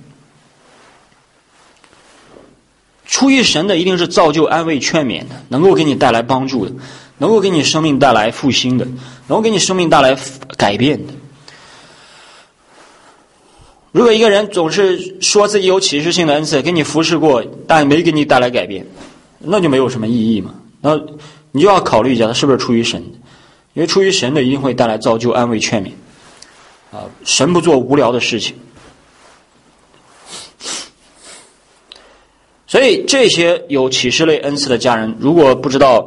出于神的一定是造就、安慰、劝勉的，能够给你带来帮助的，能够给你生命带来复兴的，能够给你生命带来改变的。如果一个人总是说自己有启示性的恩赐，给你服侍过，但没给你带来改变，那就没有什么意义嘛。那你就要考虑一下，他是不是出于神的？因为出于神的一定会带来造就、安慰、劝勉神不做无聊的事情。所以这些有启示类恩赐的家人，如果不知道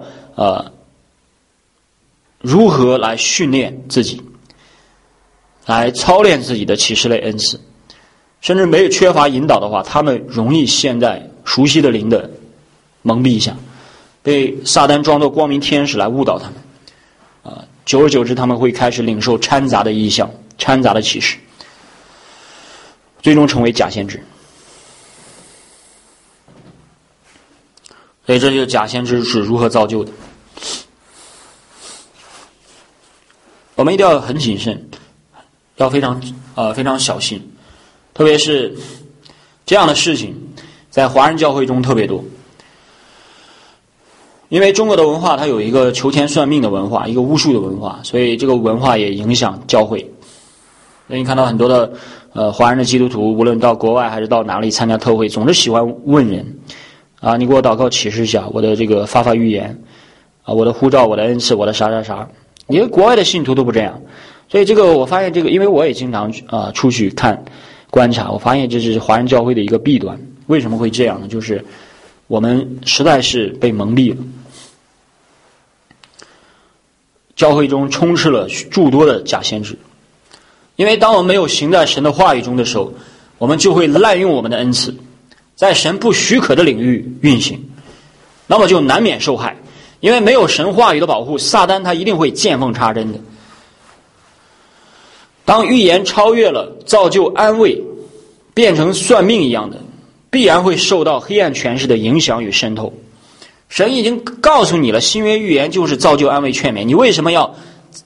如何来训练自己，来操练自己的启示类恩赐，甚至没有缺乏引导的话，他们容易陷在熟悉的灵的蒙蔽下，被撒旦装作光明天使来误导他们久而久之，他们会开始领受掺杂的异象、掺杂的启示，最终成为假先知。所以这就是假先知是如何造就的。我们一定要很谨慎，要非常小心，特别是这样的事情在华人教会中特别多。因为中国的文化它有一个求签算命的文化，一个巫术的文化，所以这个文化也影响教会。所以你看到很多的华人的基督徒，无论到国外还是到哪里参加特会，总是喜欢问人你给我祷告启示一下，我的这个发预言我的护照，我的恩赐，我的啥。因为国外的信徒都不这样。所以这个我发现因为我也经常出去观察，我发现这是华人教会的一个弊端。为什么会这样呢？就是我们实在是被蒙蔽了，教会中充斥了诸多的假先知因为当我们没有行在神的话语中的时候，我们就会滥用我们的恩赐，在神不许可的领域运行，那么就难免受害。因为没有神话语的保护，撒旦他一定会见缝插针的。当预言超越了造就安慰，变成算命一样的，必然会受到黑暗权势的影响与渗透。神已经告诉你了，新约预言就是造就安慰劝勉，你为什么要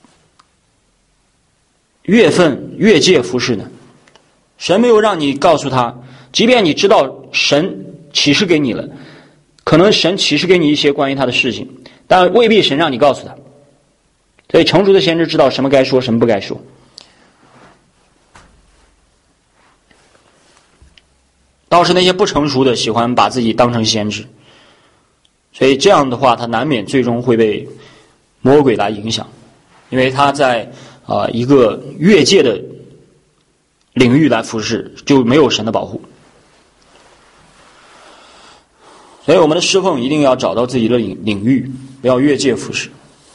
越界服侍呢？神没有让你告诉他，即便你知道神启示给你了，可能神启示给你一些关于他的事情，但未必神让你告诉他。所以成熟的先知知道什么该说，什么不该说。倒是那些不成熟的喜欢把自己当成先知，所以这样的话他难免最终会被魔鬼来影响，因为他在一个越界的领域来服侍，就没有神的保护。所以我们的侍奉一定要找到自己的领域，不要越界服侍。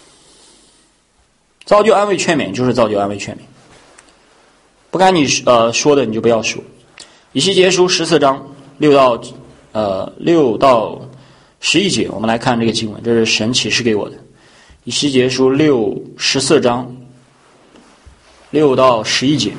造就安慰劝勉就是造就安慰劝勉，不该你说的你就不要说。以西结书14章6到11节，我们来看这个经文，这是神启示给我的。以西结书14章6到11节。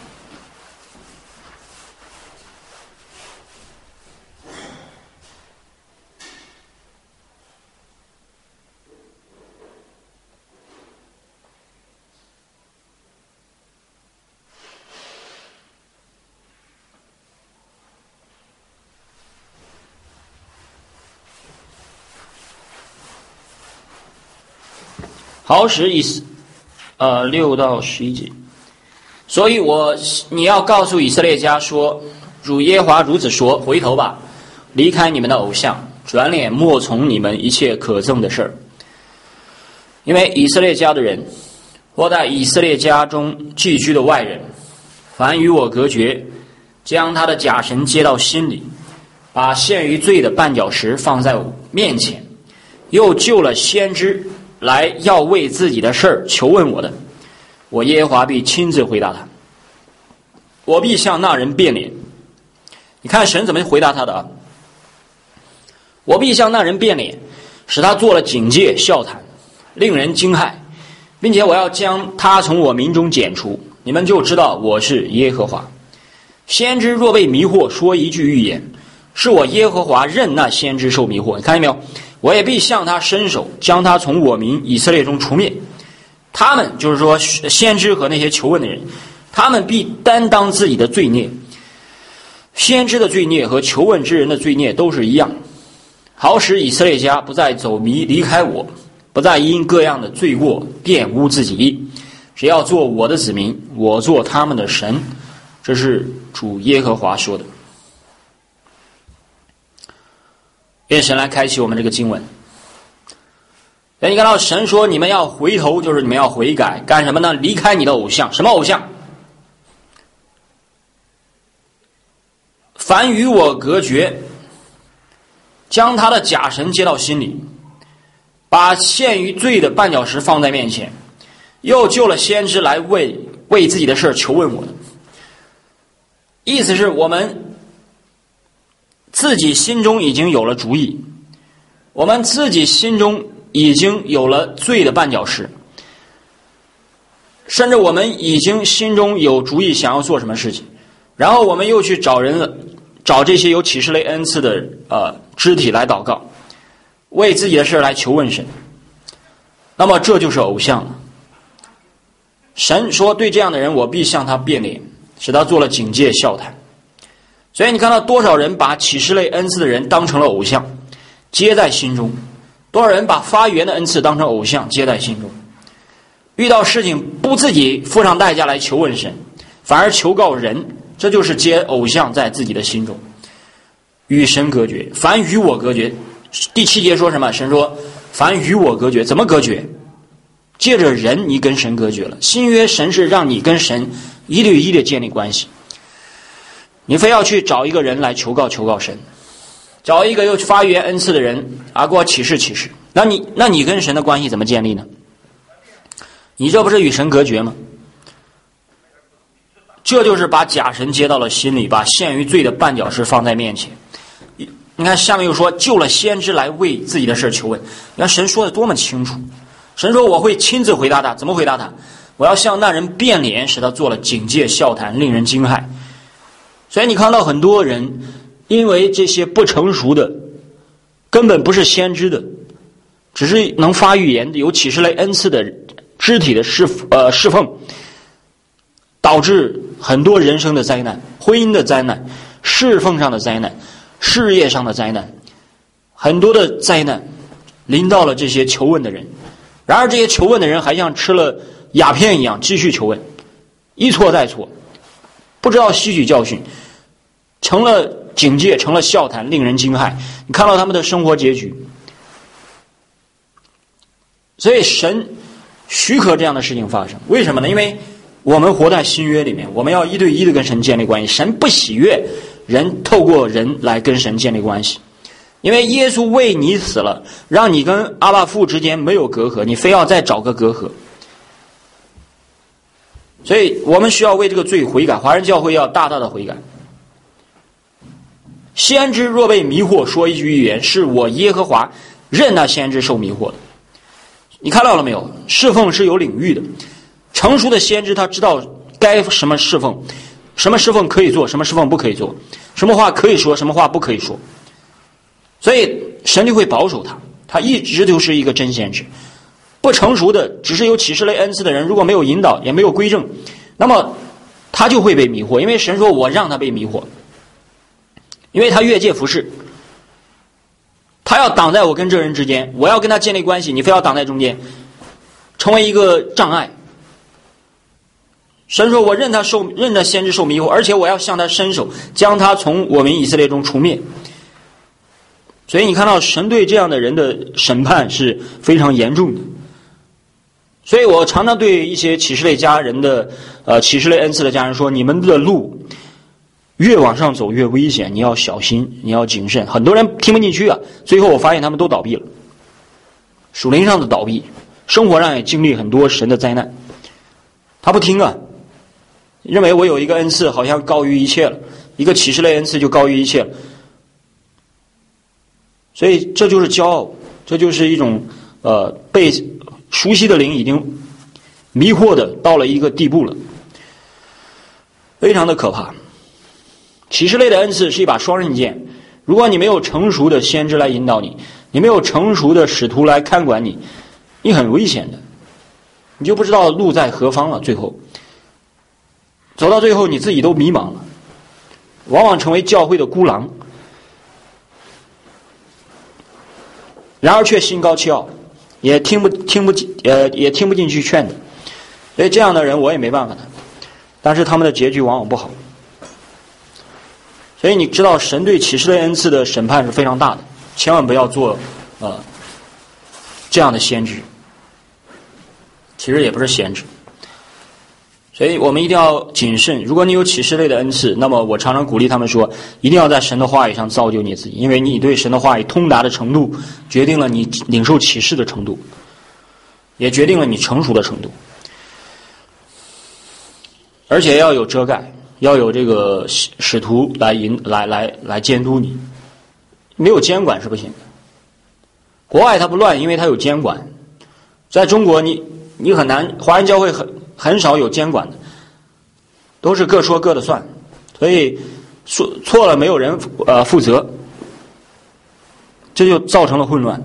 好使6到11节。所以你要告诉以色列家说，主耶和华如此说，回头吧，离开你们的偶像，转脸莫从你们一切可憎的事儿。因为以色列家的人，或在以色列家中寄居的外人，凡与我隔绝，将他的假神接到心里，把陷于罪的绊脚石放在我面前，又救了先知来要为自己的事儿求问我的，我耶和华必亲自回答他，我必向那人变脸。你看神怎么回答他的啊？我必向那人变脸，使他做了警戒笑谈，令人惊骇，并且我要将他从我民中剪除，你们就知道我是耶和华。先知若被迷惑，说一句预言，是我耶和华任那先知受迷惑。你看见没有？我也必向他伸手，将他从我民以色列中除灭。他们就是说先知和那些求问的人，他们必担当自己的罪孽。先知的罪孽和求问之人的罪孽都是一样，好使以色列家不再走迷离开我，不再因各样的罪过玷污自己，只要做我的子民，我做他们的神。这是主耶和华说的。愿神来开启我们这个经文。你看到神说你们要回头，就是你们要悔改，干什么呢？离开你的偶像。什么偶像？凡与我隔绝，将他的假神接到心里，把陷于罪的绊脚石放在面前，又救了先知来为自己的事求问我的。意思是我们自己心中已经有了主意，我们自己心中已经有了罪的绊脚石，甚至我们已经心中有主意想要做什么事情，然后我们又去找这些有启示类恩赐的肢体来祷告，为自己的事来求问神，那么这就是偶像了。神说对这样的人，我必向他变脸，使他做了警戒笑谈。所以你看到多少人把启示类恩赐的人当成了偶像，接在心中；多少人把发言的恩赐当成偶像，接在心中。遇到事情不自己付上代价来求问神，反而求告人，这就是接偶像在自己的心中，与神隔绝。凡与我隔绝，第7节说什么？神说凡与我隔绝，怎么隔绝？借着人你跟神隔绝了。新约神是让你跟神一对一的建立关系，你非要去找一个人来求告神，找一个又发言恩赐的人给我启示，那你跟神的关系怎么建立呢？你这不是与神隔绝吗？ 这就是把假神接到了心里，把陷于罪的绊脚石放在面前。你看下面又说，救了先知来为自己的事求问。你看神说的多么清楚，神说我会亲自回答他。怎么回答他？我要向那人变脸，使他做了警戒笑谈，令人惊骇。所以你看到很多人因为这些不成熟的，根本不是先知的，只是能发预言的，有启示类恩赐的肢体的侍奉，导致很多人生的灾难，婚姻的灾难，侍奉上的灾难，事业上的灾难，很多的灾难临到了这些求问的人。然而这些求问的人还像吃了鸦片一样继续求问，一错再错，不知道吸取教训，成了警戒，成了笑谈，令人惊骇。你看到他们的生活结局。所以神许可这样的事情发生，为什么呢？因为我们活在新约里面，我们要一对一的跟神建立关系。神不喜悦人透过人来跟神建立关系，因为耶稣为你死了，让你跟阿爸父之间没有隔阂，你非要再找个隔阂。所以我们需要为这个罪悔改，华人教会要大大的悔改。先知若被迷惑，说一句预言，是我耶和华任那先知受迷惑的。你看到了没有？侍奉是有领域的，成熟的先知他知道该什么侍奉，什么侍奉可以做，什么侍奉不可以做，什么话可以说，什么话不可以说。所以神就会保守他，他一直都是一个真先知。不成熟的，只是有启示类恩赐的人，如果没有引导，也没有规正，那么他就会被迷惑。因为神说我让他被迷惑，因为他越界服侍，他要挡在我跟这人之间，我要跟他建立关系，你非要挡在中间，成为一个障碍。神说我任那先知受迷惑，而且我要向他伸手，将他从我们以色列中除灭。所以你看到神对这样的人的审判是非常严重的。所以我常常对一些启示类家人的启示类恩赐的家人说，你们的路越往上走越危险，你要小心，你要谨慎。很多人听不进去啊，最后我发现他们都倒闭了，属灵上的倒闭，生活上也经历很多神的灾难。他不听啊，认为我有一个恩赐好像高于一切了，一个启示类恩赐就高于一切了。所以这就是骄傲，这就是一种被熟悉的灵已经迷惑的到了一个地步了，非常的可怕。启示类的恩赐是一把双刃剑，如果你没有成熟的先知来引导你，你没有成熟的使徒来看管你，你很危险的，你就不知道路在何方了。最后走到最后你自己都迷茫了，往往成为教会的孤狼，然而却心高气傲，也听不进去劝的。所以这样的人我也没办法的，但是他们的结局往往不好。所以你知道神对启示类恩赐的审判是非常大的，千万不要做这样的先知，其实也不是先知。所以我们一定要谨慎。如果你有启示类的恩赐，那么我常常鼓励他们说，一定要在神的话语上造就你自己，因为你对神的话语通达的程度决定了你领受启示的程度，也决定了你成熟的程度。而且要有遮盖，要有这个使徒来监督你，没有监管是不行的。国外它不乱，因为它有监管。在中国你很难，华人教会很少有监管的，都是各说各的算，所以说错了没有人负责，这就造成了混乱。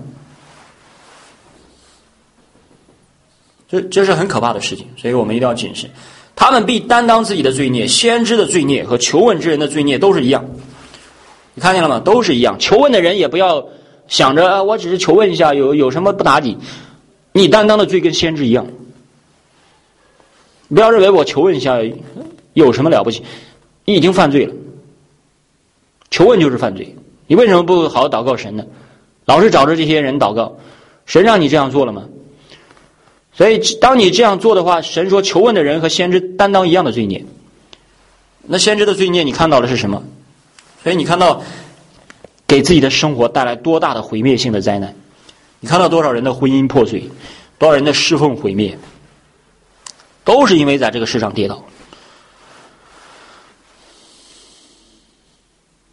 这是很可怕的事情，所以我们一定要谨慎。他们必担当自己的罪孽，先知的罪孽和求问之人的罪孽都是一样。你看见了吗？都是一样。求问的人也不要想着我只是求问一下，有什么不打紧，你担当的罪跟先知一样。你不要认为我求问一下有什么了不起，你已经犯罪了。求问就是犯罪，你为什么不好好祷告神呢？老是找着这些人祷告，神让你这样做了吗？所以当你这样做的话，神说求问的人和先知担当一样的罪孽。那先知的罪孽你看到的是什么？所以你看到给自己的生活带来多大的毁灭性的灾难，你看到多少人的婚姻破碎，多少人的侍奉毁灭，都是因为在这个世上跌倒。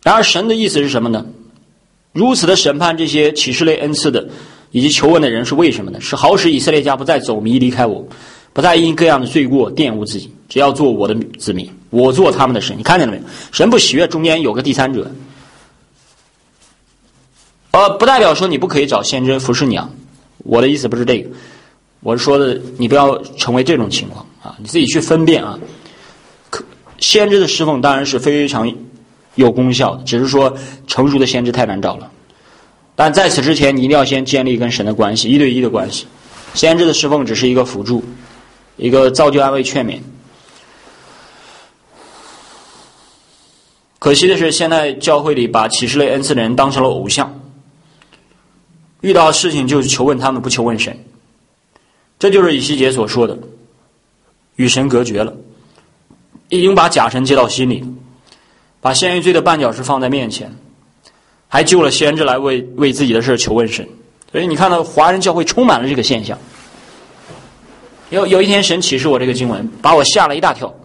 然而神的意思是什么呢？如此的审判这些启示类恩赐的以及求问的人是为什么呢？是好使以色列家不再走迷离开我，不再因各样的罪过玷污自己，只要做我的子民，我做他们的神。你看见了没有？神不喜悦中间有个第三者。不代表说你不可以找先知服侍你啊，我的意思不是这个，我是说的你不要成为这种情况啊，你自己去分辨啊。先知的侍奉当然是非常有功效的，只是说成熟的先知太难找了。但在此之前，你一定要先建立跟神的关系，一对一的关系。先知的侍奉只是一个辅助，一个造就、安慰、劝勉。可惜的是，现在教会里把启示类恩赐的人当成了偶像，遇到事情就是求问他们，不求问神。这就是以西结所说的，与神隔绝了，已经把假神接到心里，把先于罪的绊脚石放在面前，还救了先知来为自己的事求问神。所以你看到华人教会充满了这个现象。有一天神启示我这个经文，把我吓了一大跳，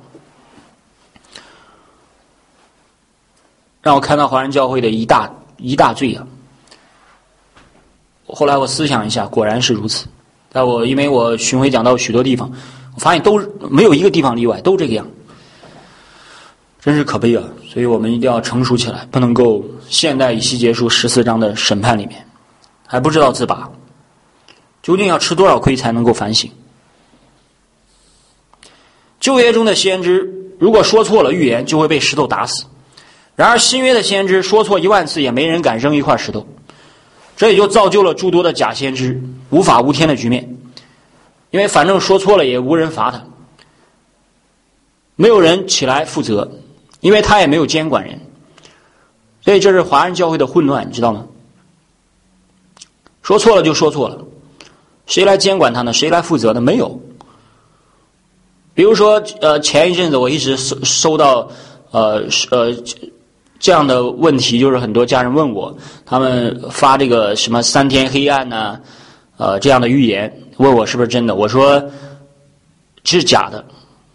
让我看到华人教会的一大罪啊。后来我思想一下，果然是如此。因为我巡回讲到许多地方，我发现都没有一个地方例外，都这个样，真是可悲啊！所以我们一定要成熟起来，不能够现代以西结书14章的审判里面还不知道自拔，究竟要吃多少亏才能够反省？旧约中的先知如果说错了预言，就会被石头打死；然而新约的先知说错10000次，也没人敢扔一块石头。这也就造就了诸多的假先知无法无天的局面，因为反正说错了也无人罚他，没有人起来负责，因为他也没有监管人，所以这是华人教会的混乱，你知道吗？说错了就说错了，谁来监管他呢？谁来负责呢？没有。比如说前一阵子我一直收到这样的问题，就是很多家人问我，他们发这个什么3天黑暗呢这样的预言，问我是不是真的。我说这是假的，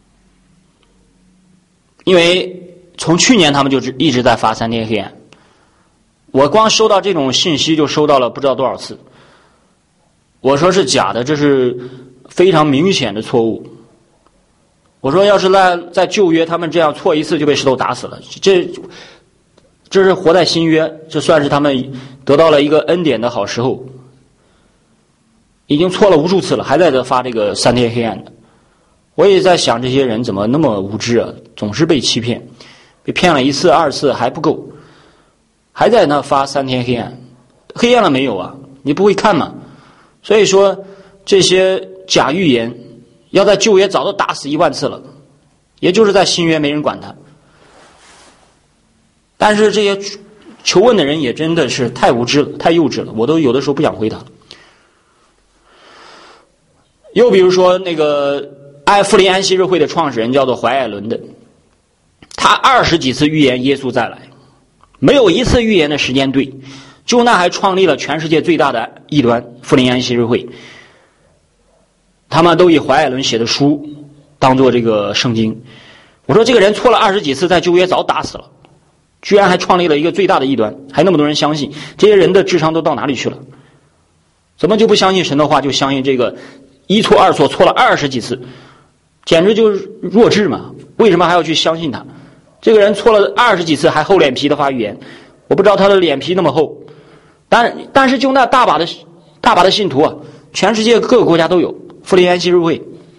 因为从去年他们就一直在发3天黑暗，我光收到这种信息就收到了不知道多少次。我说是假的，这是非常明显的错误。我说要是在旧约他们这样错一次就被石头打死了，这是活在新约，这算是他们得到了一个恩典的好时候。已经错了无数次了，还在这发这个3天黑暗的。我也在想，这些人怎么那么无知啊，总是被欺骗，被骗了1次2次还不够，还在那发3天黑暗。黑暗了没有啊？你不会看吗？所以说这些假预言要在旧约早都打死10000次了，也就是在新约没人管他。但是这些求问的人也真的是太无知了，太幼稚了，我都有的时候不想回答了。又比如说那个富林安息日会的创始人叫做怀艾伦的，他20几次预言耶稣再来，没有一次预言的时间对，就那还创立了全世界最大的异端富林安息日会。他们都以怀艾伦写的书当做这个圣经。我说这个人错了20几次，在旧约早打死了，居然还创立了一个最大的异端，还那么多人相信，这些人的智商都到哪里去了？怎么就不相信神的话，就相信这个一错二错，错了20几次，简直就是弱智嘛？为什么还要去相信他？这个人错了20几次还厚脸皮的发预言，我不知道他的脸皮那么厚，但是就那大把的信徒啊，全世界各个国家都有富林安息日会，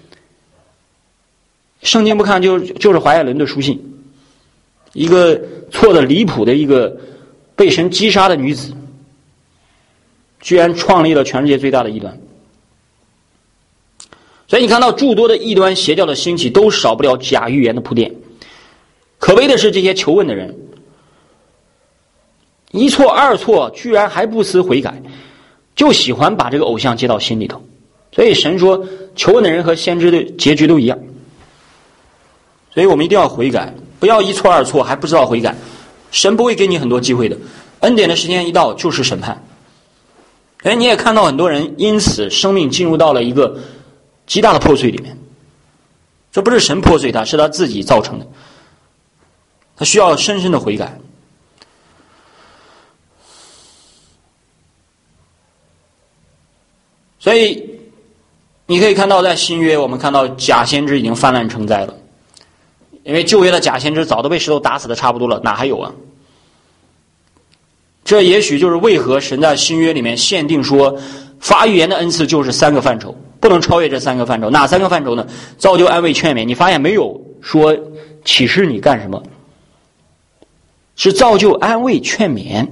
圣经不看就是怀艾伦的书信，一个错的离谱的一个被神击杀的女子，居然创立了全世界最大的异端。所以你看到诸多的异端邪教的兴起，都少不了假预言的铺垫。可悲的是这些求问的人，一错二错居然还不思悔改，就喜欢把这个偶像接到心里头。所以神说求问的人和先知的结局都一样。所以我们一定要悔改，不要一错二错还不知道悔改，神不会给你很多机会的，恩典的时间一到就是审判。你也看到很多人因此生命进入到了一个极大的破碎里面，这不是神破碎他，是他自己造成的，他需要深深的悔改。 所以你可以看到，在新约我们看到假先知已经泛滥成灾了，因为旧约的假先知早都被石头打死的差不多了，哪还有啊？这也许就是为何神在新约里面限定说发预言的恩赐就是3个范畴，不能超越这3个范畴。哪3个范畴呢？造就、安慰、劝勉。你发现没有说启示你干什么，是造就、安慰、劝勉，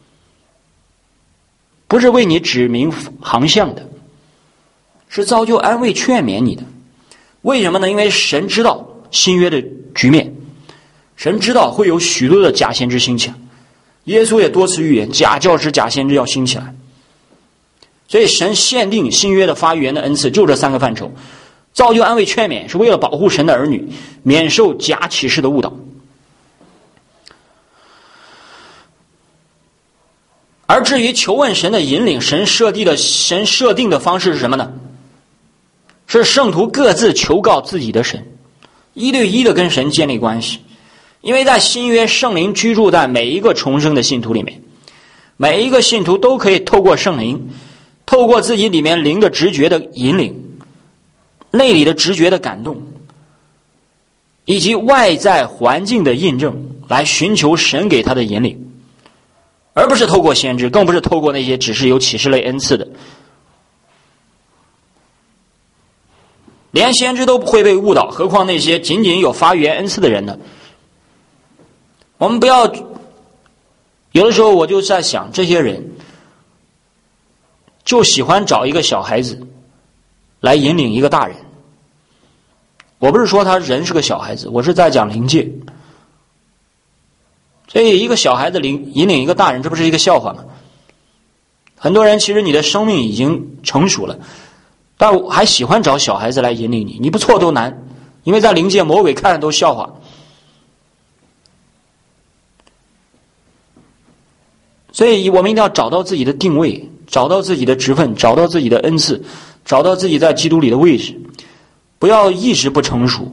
不是为你指明航向的，是造就、安慰、劝勉你的。为什么呢？因为神知道新约的局面，神知道会有许多的假先知兴起来，耶稣也多次预言假教师、假先知要兴起来，所以神限定新约的发预言的恩赐就这3个范畴。造就、安慰、劝勉是为了保护神的儿女免受假启示的误导。而至于求问神的引领，神设定的方式是什么呢？是圣徒各自求告自己的神，一对一的跟神建立关系。因为在新约，圣灵居住在每一个重生的信徒里面，每一个信徒都可以透过圣灵，透过自己里面灵的直觉的引领，内里的直觉的感动，以及外在环境的印证，来寻求神给他的引领，而不是透过先知，更不是透过那些只是有启示类恩赐的。连先知都会被误导，何况那些仅仅有发预言恩赐的人呢？我们不要，有的时候我就在想，这些人就喜欢找一个小孩子来引领一个大人。我不是说他人是个小孩子，我是在讲灵界。所以一个小孩子引领一个大人，这不是一个笑话吗？很多人其实你的生命已经成熟了，但我还喜欢找小孩子来引领你，你不错都难，因为在灵界魔鬼看着都笑话。所以我们一定要找到自己的定位，找到自己的职分，找到自己的恩赐，找到自己在基督里的位置，不要一直不成熟。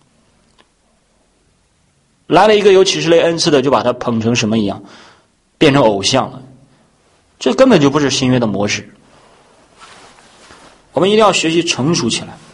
来了一个有启示类恩赐的，就把他捧成什么一样，变成偶像了，这根本就不是新约的模式。我们一定要学习成熟起来。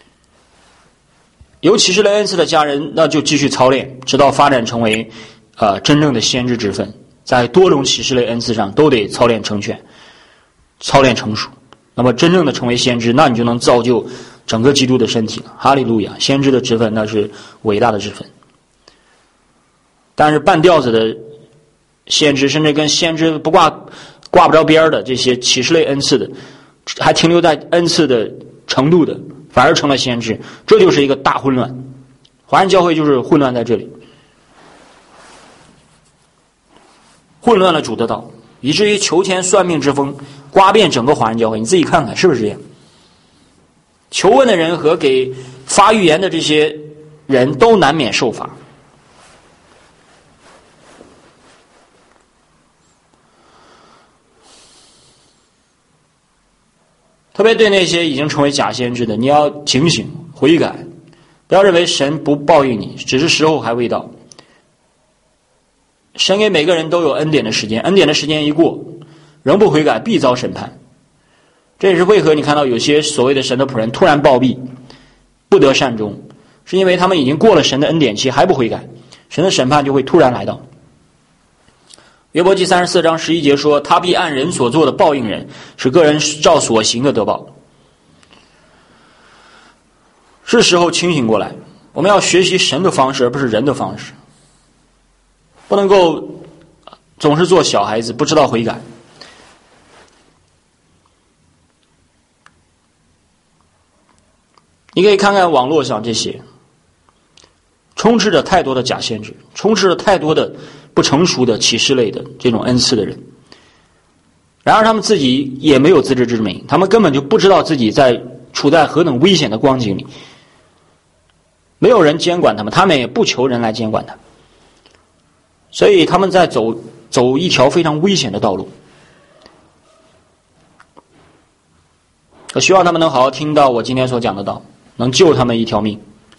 有启示类恩赐的家人，那就继续操练，直到发展成为真正的先知之分。在多种启示类恩赐上都得操练成全，操练成熟。那么真正的成为先知，那你就能造就整个基督的身体了。哈利路亚！先知的职分那是伟大的职分。但是半吊子的先知，甚至跟先知挂不着边的这些启示类恩赐的，还停留在恩赐的程度的，反而成了先知，这就是一个大混乱。华人教会就是混乱在这里，混乱了主的道，以至于求签算命之风刮遍整个华人教会。你自己看看是不是这样？求问的人和给发预言的这些人都难免受罚。特别对那些已经成为假先知的，你要警醒悔改，不要认为神不报应你，只是时候还未到。神给每个人都有恩典的时间，恩典的时间一过，仍不悔改，必遭审判。这也是为何你看到有些所谓的神的仆人突然暴毙，不得善终，是因为他们已经过了神的恩典期，还不悔改，神的审判就会突然来到。约伯记34章11节说，他必按人所做的报应人，使个人照所行的得报。是时候清醒过来，我们要学习神的方式，而不是人的方式，不能够总是做小孩子，不知道悔改。你可以看看网络上这些充斥着太多的假先知，充斥着太多的不成熟的启示类的这种恩赐的人，然而他们自己也没有自知之明，他们根本就不知道自己处在何等危险的光景里，没有人监管他们，他们也不求人来监管他，所以他们在走一条非常危险的道路。我希望他们能好好听到我今天所讲的道，能救他们一条命。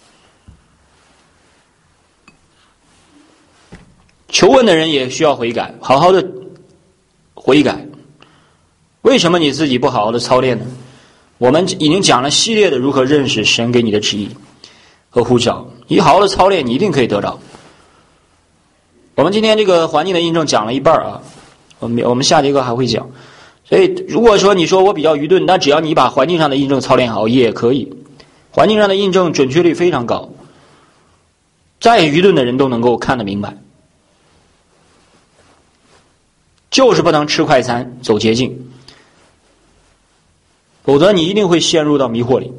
求问的人也需要悔改，好好的悔改。为什么你自己不好好的操练呢？ 我们已经讲了系列的如何认识神给你的旨意和呼召，你好好的操练，你一定可以得到。我们今天这个环境的印证讲了一半啊，我们下节课还会讲。所以如果说你说我比较愚钝，那只要你把环境上的印证操练好也可以。环境上的印证准确率非常高，再愚钝的人都能够看得明白，就是不能吃快餐走捷径，否则你一定会陷入到迷惑里。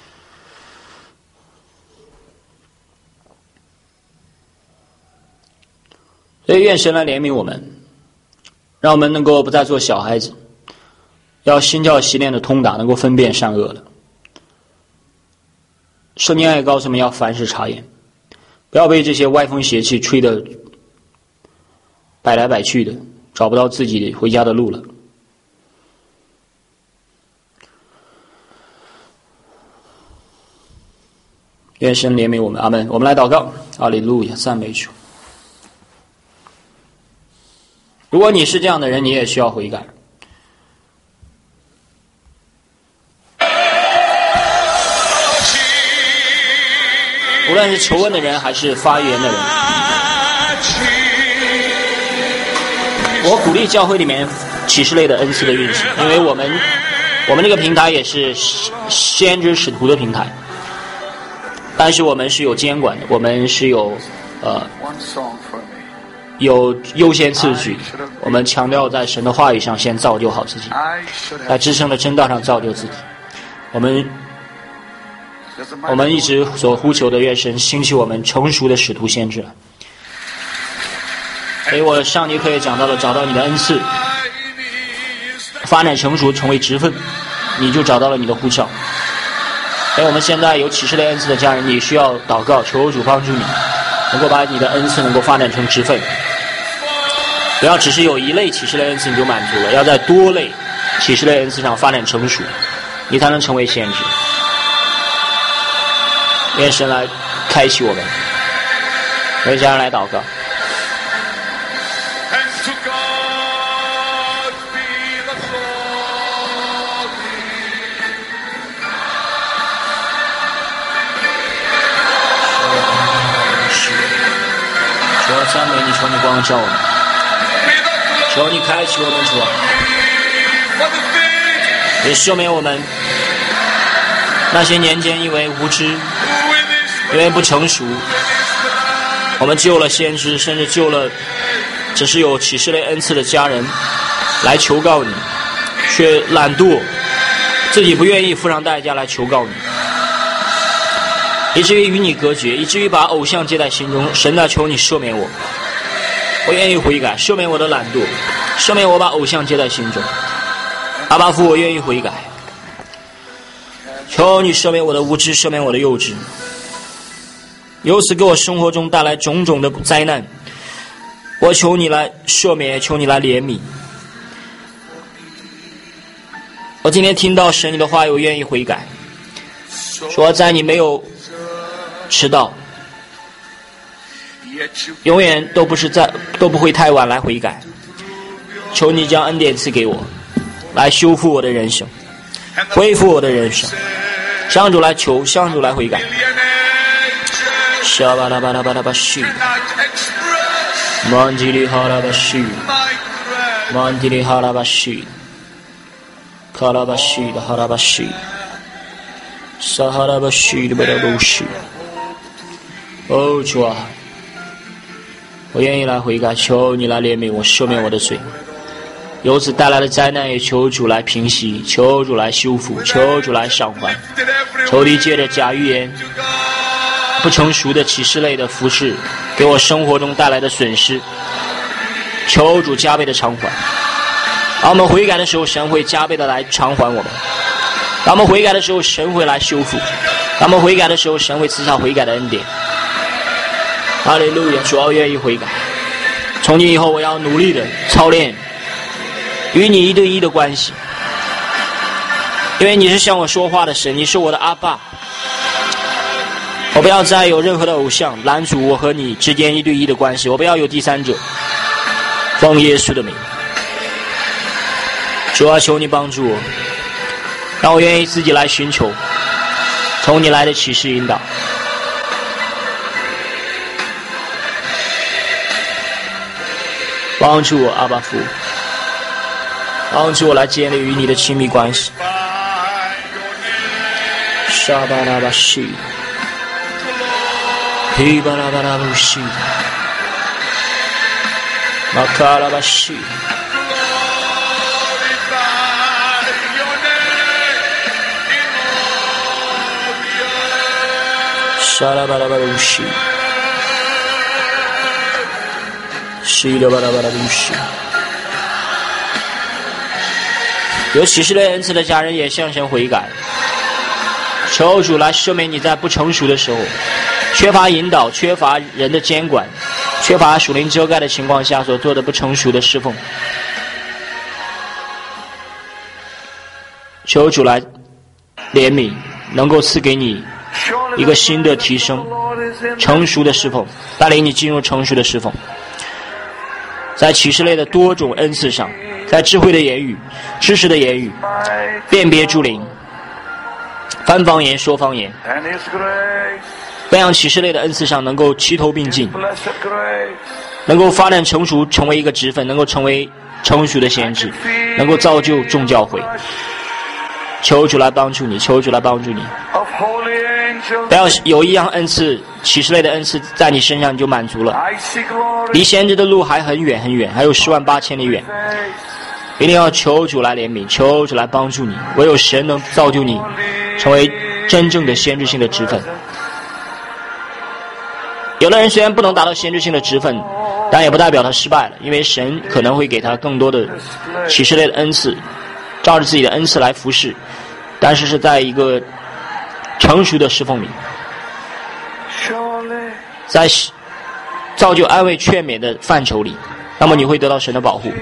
所以愿神来怜悯我们，让我们能够不再做小孩子，要心教习练的通达，能够分辨善恶了。圣经也告诉我们要凡事察验，不要被这些歪风邪气吹得摆来摆去的，找不到自己回家的路了。愿神怜悯我们，阿们。我们来祷告，哈利路亚，赞美主。如果你是这样的人，你也需要悔改。无论是求问的人还是发言的人，我鼓励教会里面启示类的恩赐的运行，因为我们这个平台也是先知使徒的平台，但是我们是有监管的，我们是有优先次序，我们强调在神的话语上先造就好自己，在至圣的真道上造就自己。我们一直所呼求的，愿神兴起我们成熟的使徒先知。所以我上节课也讲到了，找到你的恩赐，发展成熟成为职分，你就找到了你的呼召。所以我们现在有启示类恩赐的家人，你需要祷告，求主帮助你，能够把你的恩赐能够发展成职分。不要只是有一类启示类恩赐你就满足了，要在多类启示类恩赐上发展成熟，你才能成为先知。愿神来开启我们，为家人来祷告。主啊，赞美你，求你光照我们，求你开启我们，主啊，也赦免我们那些年间因为无知，因为不成熟，我们救了先知，甚至救了只是有启示类恩赐的家人来求告你，却懒惰，自己不愿意付上代价来求告你，以至于与你隔绝，以至于把偶像接在心中。神啊，求你赦免我，我愿意悔改，赦免我的懒惰，赦免我把偶像接在心中。阿爸父，我愿意悔改，求你赦免我的无知，赦免我的幼稚，由此给我生活中带来种种的灾难。我求你来赦免，求你来怜悯。我今天听到神你的话，我愿意悔改，说在你没有迟到，永远都不会太晚来悔改。求你将恩典赐给我，来修复我的人生，恢复我的人生。向主来求，向主来悔改。沙巴拉巴拉巴拉巴西，曼吉里哈拉巴西，曼吉里哈拉巴西，卡拉巴西的哈拉巴西，撒哈拉巴西的巴拉巴西。哦，主啊，我愿意来悔改，求你来怜悯我，赦免我的罪。由此带来的灾难也求主来平息，求主来修复，求主来偿还。仇敌借着假预言、不成熟的启示类的服事，给我生活中带来的损失，求主加倍的偿还。当我们悔改的时候，神会加倍的来偿还我们；当我们悔改的时候，神会来修复；当我们悔改的时候，神会赐下悔改的恩典。哈利路亚！主要愿意悔改，从今以后我要努力的操练与你一对一的关系，因为你是向我说话的神，你是我的阿爸。我不要再有任何的偶像拦阻我和你之间一对一的关系，我不要有第三者。奉耶稣的名，主啊，求你帮助我， 让我愿意自己来寻求从你来的启示引导。帮助我，阿爸父，帮助我来建立与你的亲密关系。沙巴拉巴西，皮巴拉巴拉布西，马卡拉巴西。沙拉巴拉巴拉布西。有启示类恩赐的家人也向神悔改，求主来赦免你在不成熟的时候，缺乏引导、缺乏人的监管、缺乏属灵遮盖的情况下所做的不成熟的侍奉。求主来怜悯，能够赐给你一个新的提升，成熟的侍奉，带领你进入成熟的侍奉。在启示类的多种恩赐上，在智慧的言语、知识的言语、辨别诸灵、翻方言、说方言，各样启示类的恩赐上能够齐头并进，能够发展成熟，成为一个职分，能够成为成熟的先知，能够造就众教会。求主来帮助你，求主来帮助你。不要有一样恩赐，启示类的恩赐在你身上你就满足了，离先知的路还很远很远，还有108000里远。一定要求主来怜悯，求主来帮助你，唯有神能造就你成为真正的先知性的职分。有的人虽然不能达到先知性的职分，但也不代表他失败了，因为神可能会给他更多的启示类的恩赐，照着自己的恩赐来服侍，但是是在一个成熟的侍奉里，在造就、安慰、劝勉的范畴里，那么你会得到神的保护。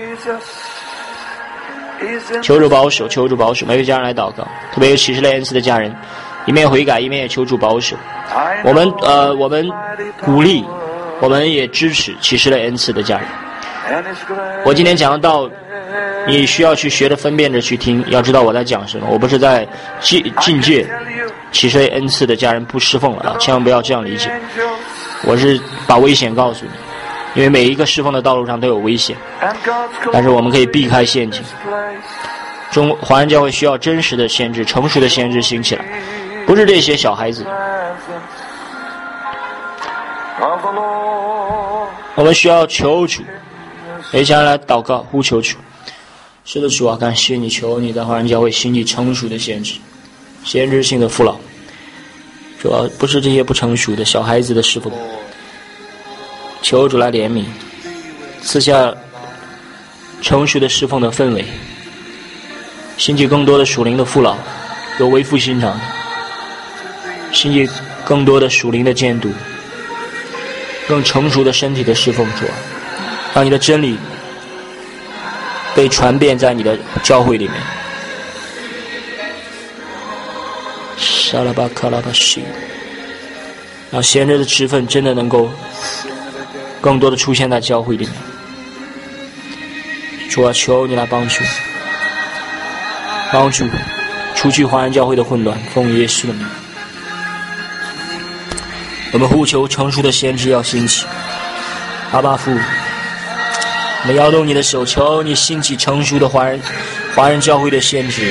求主保守，求主保守。每位家人来祷告，特别有启示类恩赐的家人，一面悔改，一面也求主保守。我们鼓励，我们也支持启示类恩赐的家人。我今天讲到，你需要去学着分辨着去听，要知道我在讲什么。我不是在境界启示类恩赐的家人不侍奉了啊，千万不要这样理解。我是把危险告诉你，因为每一个侍奉的道路上都有危险，但是我们可以避开陷阱。华人教会需要真实的先知、成熟的先知兴起来，不是这些小孩子。我们需要求主，每家人来祷告呼求主。是的，主啊，感谢你，求你在华人教会兴起成熟的先知，先知性的父老。主要不是这些不成熟的小孩子的侍奉。求主来怜悯，赐下成熟的侍奉的氛围，兴起更多的属灵的父老，有为父心肠的，兴起更多的属灵的监督，更成熟的身体的侍奉。主啊，让你的真理被传遍在你的教会里面。沙拉巴卡拉巴西，让先知的职分真的能够更多的出现在教会里面。主啊，求你来帮助除去华人教会的混乱，奉耶稣的名。我们呼求成熟的先知要兴起。阿爸父，我们摇动你的手，求你兴起成熟的华人教会的先知。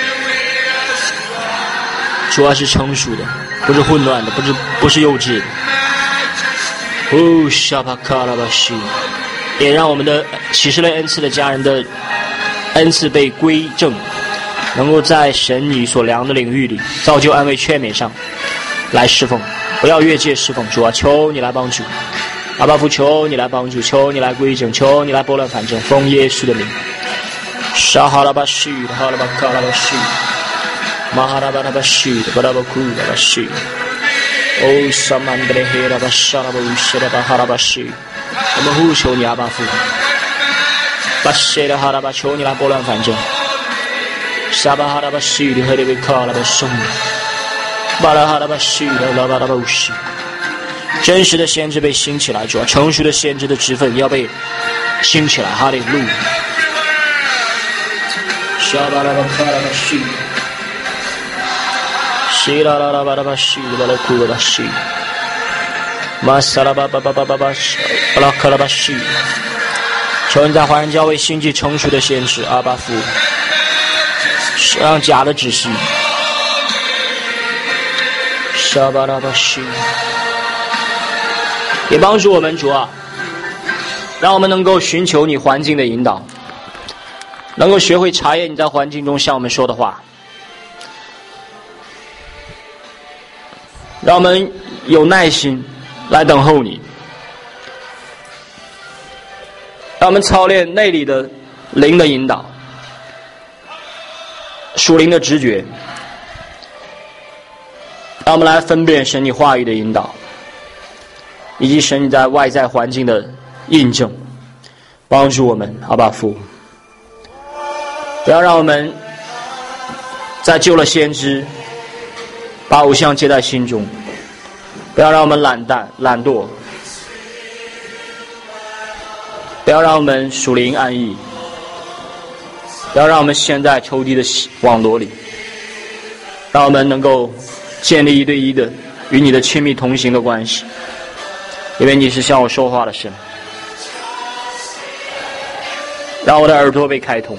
主要是成熟的，不是混乱的，不是幼稚的。哦，沙巴卡拉巴西，也让我们的启示类恩赐的家人的恩赐被归正，能够在神你所量的领域里造就、安慰、劝勉上来侍奉，不要越界侍奉。主啊，求你来帮助。阿爸父，求你来帮助，求你来归正，求你来拨乱反正，奉耶稣的名。沙哈拉巴西，哈拉巴卡拉巴西。马哈拉巴拉巴西，巴拉巴库拉巴西，哦，萨曼德雷黑拉巴沙拉巴乌西拉巴哈拉巴西，我们呼求你阿巴父，巴西的哈拉巴，求你来拨乱反正，沙巴哈拉巴西的黑利维卡拉巴松，巴拉哈拉巴西的拉巴拉巴乌西，真实的先知被兴起来，主啊，成熟的先知的职分要被兴起来，哈利路亚，沙巴拉巴卡拉巴西。 西啦啦啦吧啦吧西吧啦库吧西，玛萨拉吧吧吧吧吧吧西，巴拉克拉吧西。求你在华人教会兴起成熟的先知阿巴夫，让假的止息。沙巴拉巴西，也帮助我们主啊，让我们能够寻求你环境的引导，能够学会察验你在环境中向我们说的话，让我们有耐心来等候你，让我们操练内里的灵的引导，属灵的直觉，让我们来分辨神你话语的引导，以及神你在外在环境的印证，帮助我们阿爸父，不要让我们在救了先知把偶像接在心中，不要让我们懒惰，不要让我们属灵安逸，不要让我们陷在仇敌的网罗里，让我们能够建立一对一的与你的亲密同行的关系，因为你是向我说话的神。让我的耳朵被开通，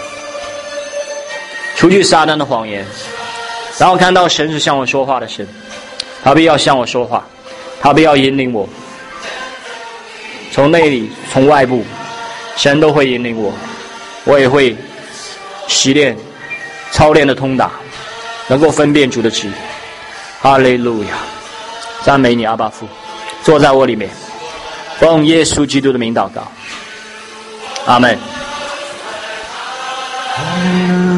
除去撒旦的谎言，让我看到神是向我说话的神，他必要向我说话，他必要引领我，从内里从外部，神都会引领我，我也会习练操练的通达，能够分辨主的旨意。哈利路亚，赞美你阿爸父，坐在我里面，奉耶稣基督的名祷告，阿们。